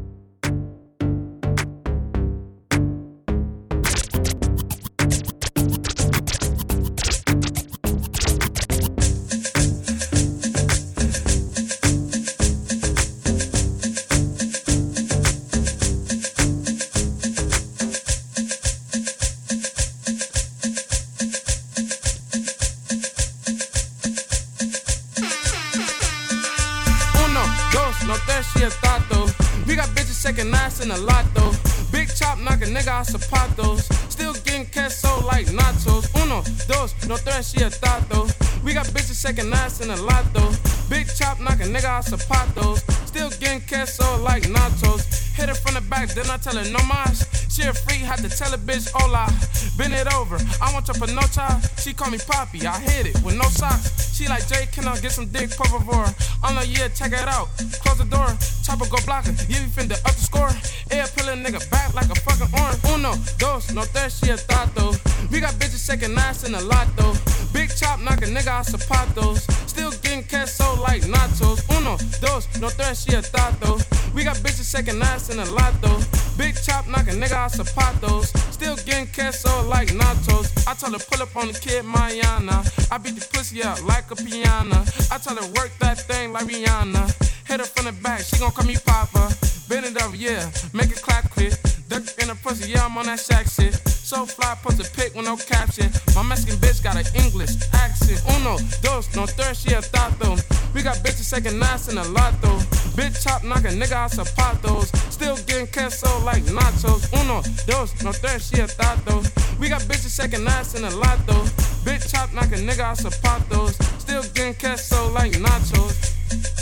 Speaker 16: In the lotto, big chop knock a nigga out zapatos. Still getting queso like nachos. Uno, dos, no tres, she a tato. We got bitches shaking ass in the lotto. Big chop knock a nigga out zapatos. Still getting queso like nachos. Hit her from the back, then I tell her no mas. She a freak, had to tell a bitch hola. Bend it over, I want your panocha. She call me Poppy, I hit it with no socks. She like, Jay, can I get some dick, por favor? I'm like, yeah, check it out. Close the door, chopper go block her. Yeah, we finna up the score. Air pill a nigga back like a fucking orange. Uno, dos, no tres, she a thought though. We got bitches shaking ass in a lot though. Big chop knock a nigga out zapatos. Still getting queso like nachos. Uno, dos, no tres, she a thought though. We got bitches shaking ass in a lot though. Big chop knock a nigga out zapatos. Still getting queso like nachos. I tell her pull up on the kid Mayana. I beat the pussy out like a piano. I tell her work that thing like Rihanna. Hit her from the back, she gon' call me Papa. Bend it over, yeah, make it clap quick. Duck in the pussy, yeah, I'm on that shack shit. So fly, post a pic with no caption. My Mexican bitch got an English accent. Uno, dos, no third, she a thought though. We got bitches shaking ass in a lot though. Bitch chop, knock a nigga out zapatos. Still getting queso like nachos. Uno, dos, no third, she a thought though. We got bitches shaking ass in a lot though. Bitch chop, knock a nigga out zapatos. Still getting queso like nachos.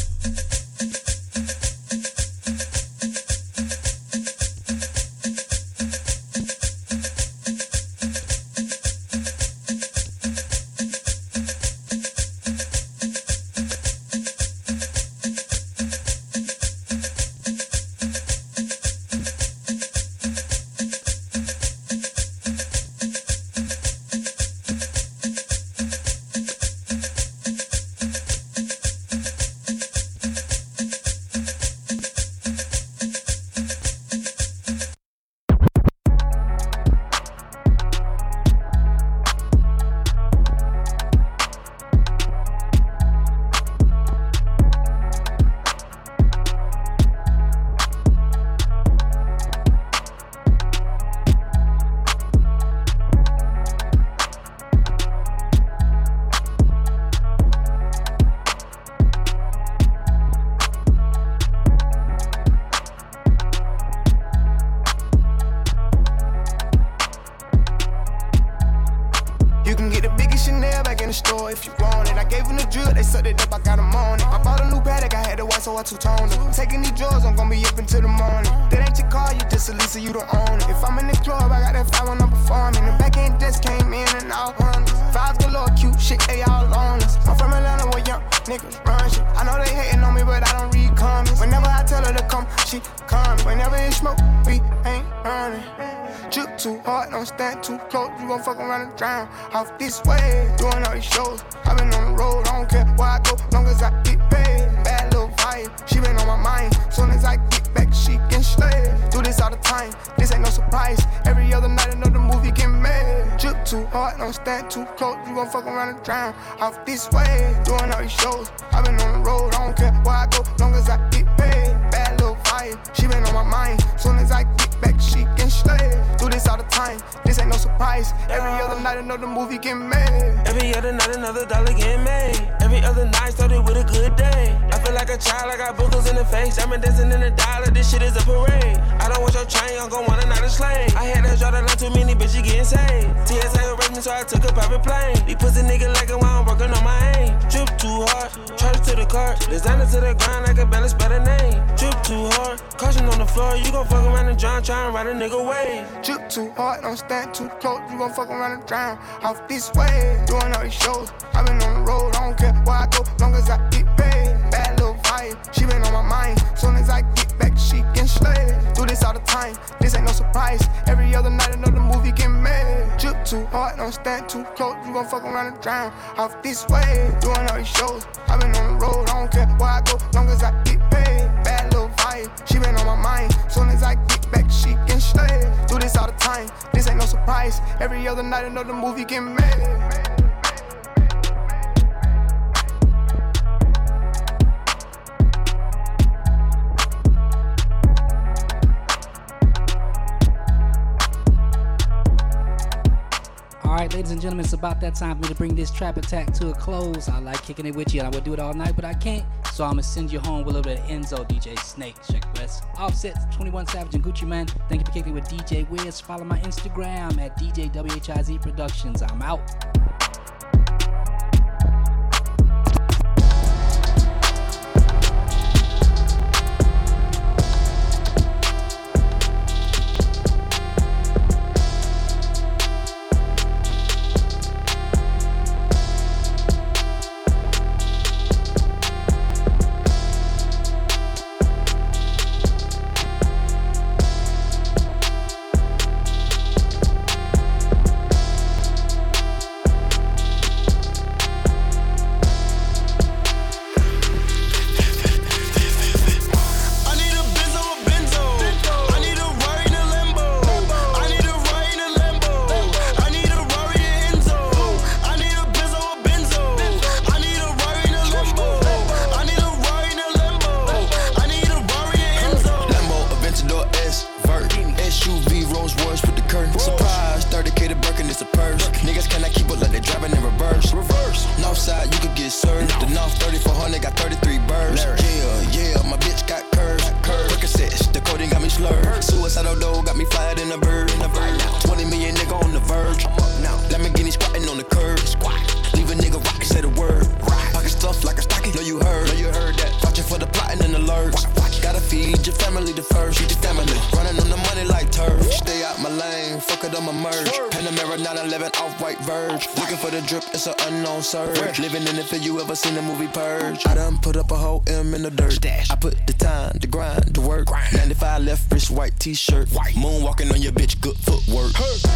Speaker 10: Two-tone. Taking these drugs, I'm gonna be up until the morning. That ain't your car, you just a Lisa, you don't own it. If I'm in the club, I got that five when I'm performing. The back end just came in and out. Fives galore, cute shit, they all on us. I'm from Atlanta where young niggas run shit. I know they hating on me, but I don't read comments. Whenever I tell her to come, she coming. Whenever it's smoke, we ain't running. Juke too hard, don't stand too close. You gon' fuck around and drown. Off this way, doing all these shows. I been on the road, I don't care where I go, long as I get paid. Bad little vibe, she been on my mind. Soon as I get back, she can slay. Do this all the time, this ain't no surprise. Every other night, another movie get made. Juke too hard, don't stand too close. You gon' fuck around and drown. Off this way, doing all these shows. I been on the road, I don't care where I go, long as I get paid. Bad little vibe, she been on my mind. Soon as I get back, she can slay. Do this all the time, this ain't no surprise. Every other night, another movie get made.
Speaker 14: Every other night, another dollar get made. Every other night started with a good day. I feel like a child, I got boogers in the face. I'm dancing in the dollar, this shit is a parade. I don't want your train, I'm gon' want another slave. I had to draw the line, too many bitches getting saved. T S A arrested me, so I took a private plane. These pussy niggas like it while I'm working on my aim. Drip too hard, charge to the cart. Designer to the ground, I can barely spell the name. Drip too hard, caution on the floor. You gon' fuck around and drown, try and ride a nigga wave.
Speaker 10: Drip too hard, don't stand too close. You gon' fuck around and drown. Off this way, doing all these shows. I been on the road, I don't care where I go, long as I get paid. Bad little vibe, she been on my mind. Soon as I get back, she can slay. Do this all the time, this ain't no surprise. Every other night, another movie get made. Drip too hard, don't stand too close. You gon' fuck around and drown. Off this way, doing all these shows. I been on the road, I don't care where I go, long as I get paid. Bad little vibe, she been on my mind. Soon as I get back, she can slay. Do this all the time, this ain't no surprise. Every other night, another movie get made.
Speaker 1: Alright, ladies and gentlemen, it's about that time for me to bring this Trap Attack to a close. I like kicking it with you, and I would do it all night, but I can't. So I'm gonna send you home with a little bit of Enzo, D J Snake, Check West, Offset, twenty-one Savage, and Gucci Man. Thank you for kicking it with D J Wiz. Follow my Instagram at D J W H I Z Productions. I'm out.
Speaker 15: and a bird. twenty million nigga on the verge. Lamborghini squatting on the curb. Leave a nigga rock, say the word. Pocket stuff like a stocking. Know you heard. Know you heard that. Watching for the plotting and the lurks. Gotta feed your family the first. Feed your family. Running on the money like turf. Stay out my lane. Fuck it, I'ma merge. Panamera nine eleven off-white verge. Looking for the drip, it's an unknown surge. Living in it, if you ever seen the movie Purge. I done put up a whole M in the dirt. I put the time, the grind, the work. ninety-five left wrist, white t-shirt. Moonwalking on your bitch, good footwork.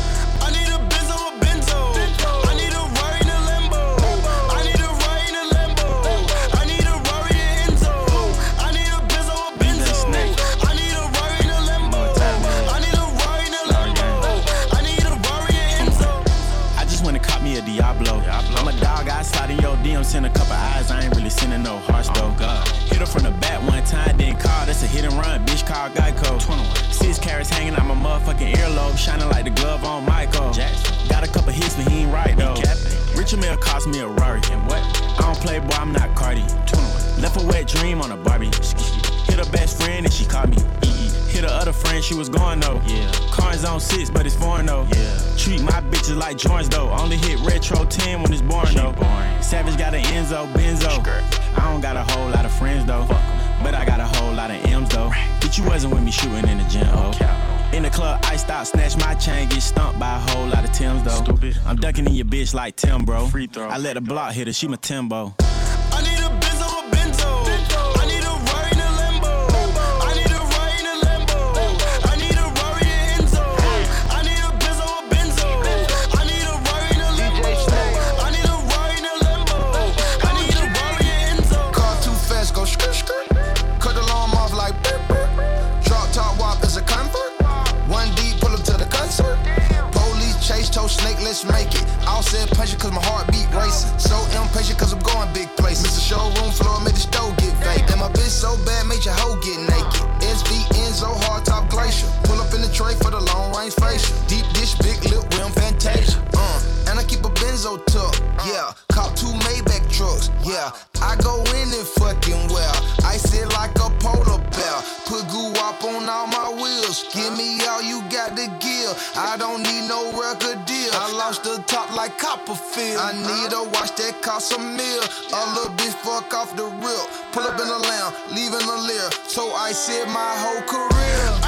Speaker 14: I need a Benzo, a Benzo. I need a ride in a Lambo. I need a ride in a Lambo. I need a Rari and Enzo. I need a Benzo, a Benzo. I need a ride in a Lambo. I need a ride in a Lambo. I need a Rari and Enzo.
Speaker 18: I just wanna cop me a Diablo. I'm a dog, I slide in your D M, send a couple eyes. I ain't really sending no hearts though. Hit her from the back one time, then call. That's a hit and run, bitch called Geico. Six carats hanging out my motherfucking earlobe, shining like the glove on Michael. Jackson. Got a couple hits, but he ain't right though. Richard Mille cost me a Rari. And what? I don't play, boy, I'm not Cardi. Left a wet dream on a Barbie. Hit her best friend and she caught me. Hit her other friend, she was going though. Yeah. Car's on six, but it's foreign though. Yeah. Treat my bitches like joints though. Only hit retro ten when it's boring though. Boring. Savage got an Enzo, Benzo. I don't got a whole lot of friends though. But I got a whole lot of M's though. But you wasn't with me shooting in the gym, oh. In the club, I stop, snatch my chain, get stumped by a whole lot of Timbs though. Stupid. I'm ducking in your bitch like Tim, bro. Free throw. I let a block hit her, she my Timbo.
Speaker 14: I need a Benzo, a Benzo. I need a ride in a Lambo. I need a ride in a Lambo. I need a Rari and Enzo. I need a Benzo, a Benzo. I need a ride in a Lambo. I need a ride in a Lambo. I need a Rari and Enzo.
Speaker 21: Car too fast, go skirt skirt. Cut the alarm off like burp burp. Drop top wop is a comfort. One deep, pull up to the concert. Police chase, toe snake, let's make it. All said punch it cause my heart beat racing. So impatient cause I'm going big places. Mister Showroom floor made the stove get vacant. And my bitch so bad made your hoe get naked. S V Enzo, hard top glacier. Pull up in the tray for the long range facial. Deep dish, big lip, rim Fantasia. Uh, and I keep a Benzo tuck. Yeah, cop two Maybach trucks. Yeah, I go in and fucking well. I sit like a polar bear. Put goo up on all my wheels. Give me all you got to give. I don't need no record deal. I lost the top like Copperfield. I need a watch that cost a meal. A little bitch fuck off the rip. Pull up in a lamb, leaving a leer. So I said my whole career.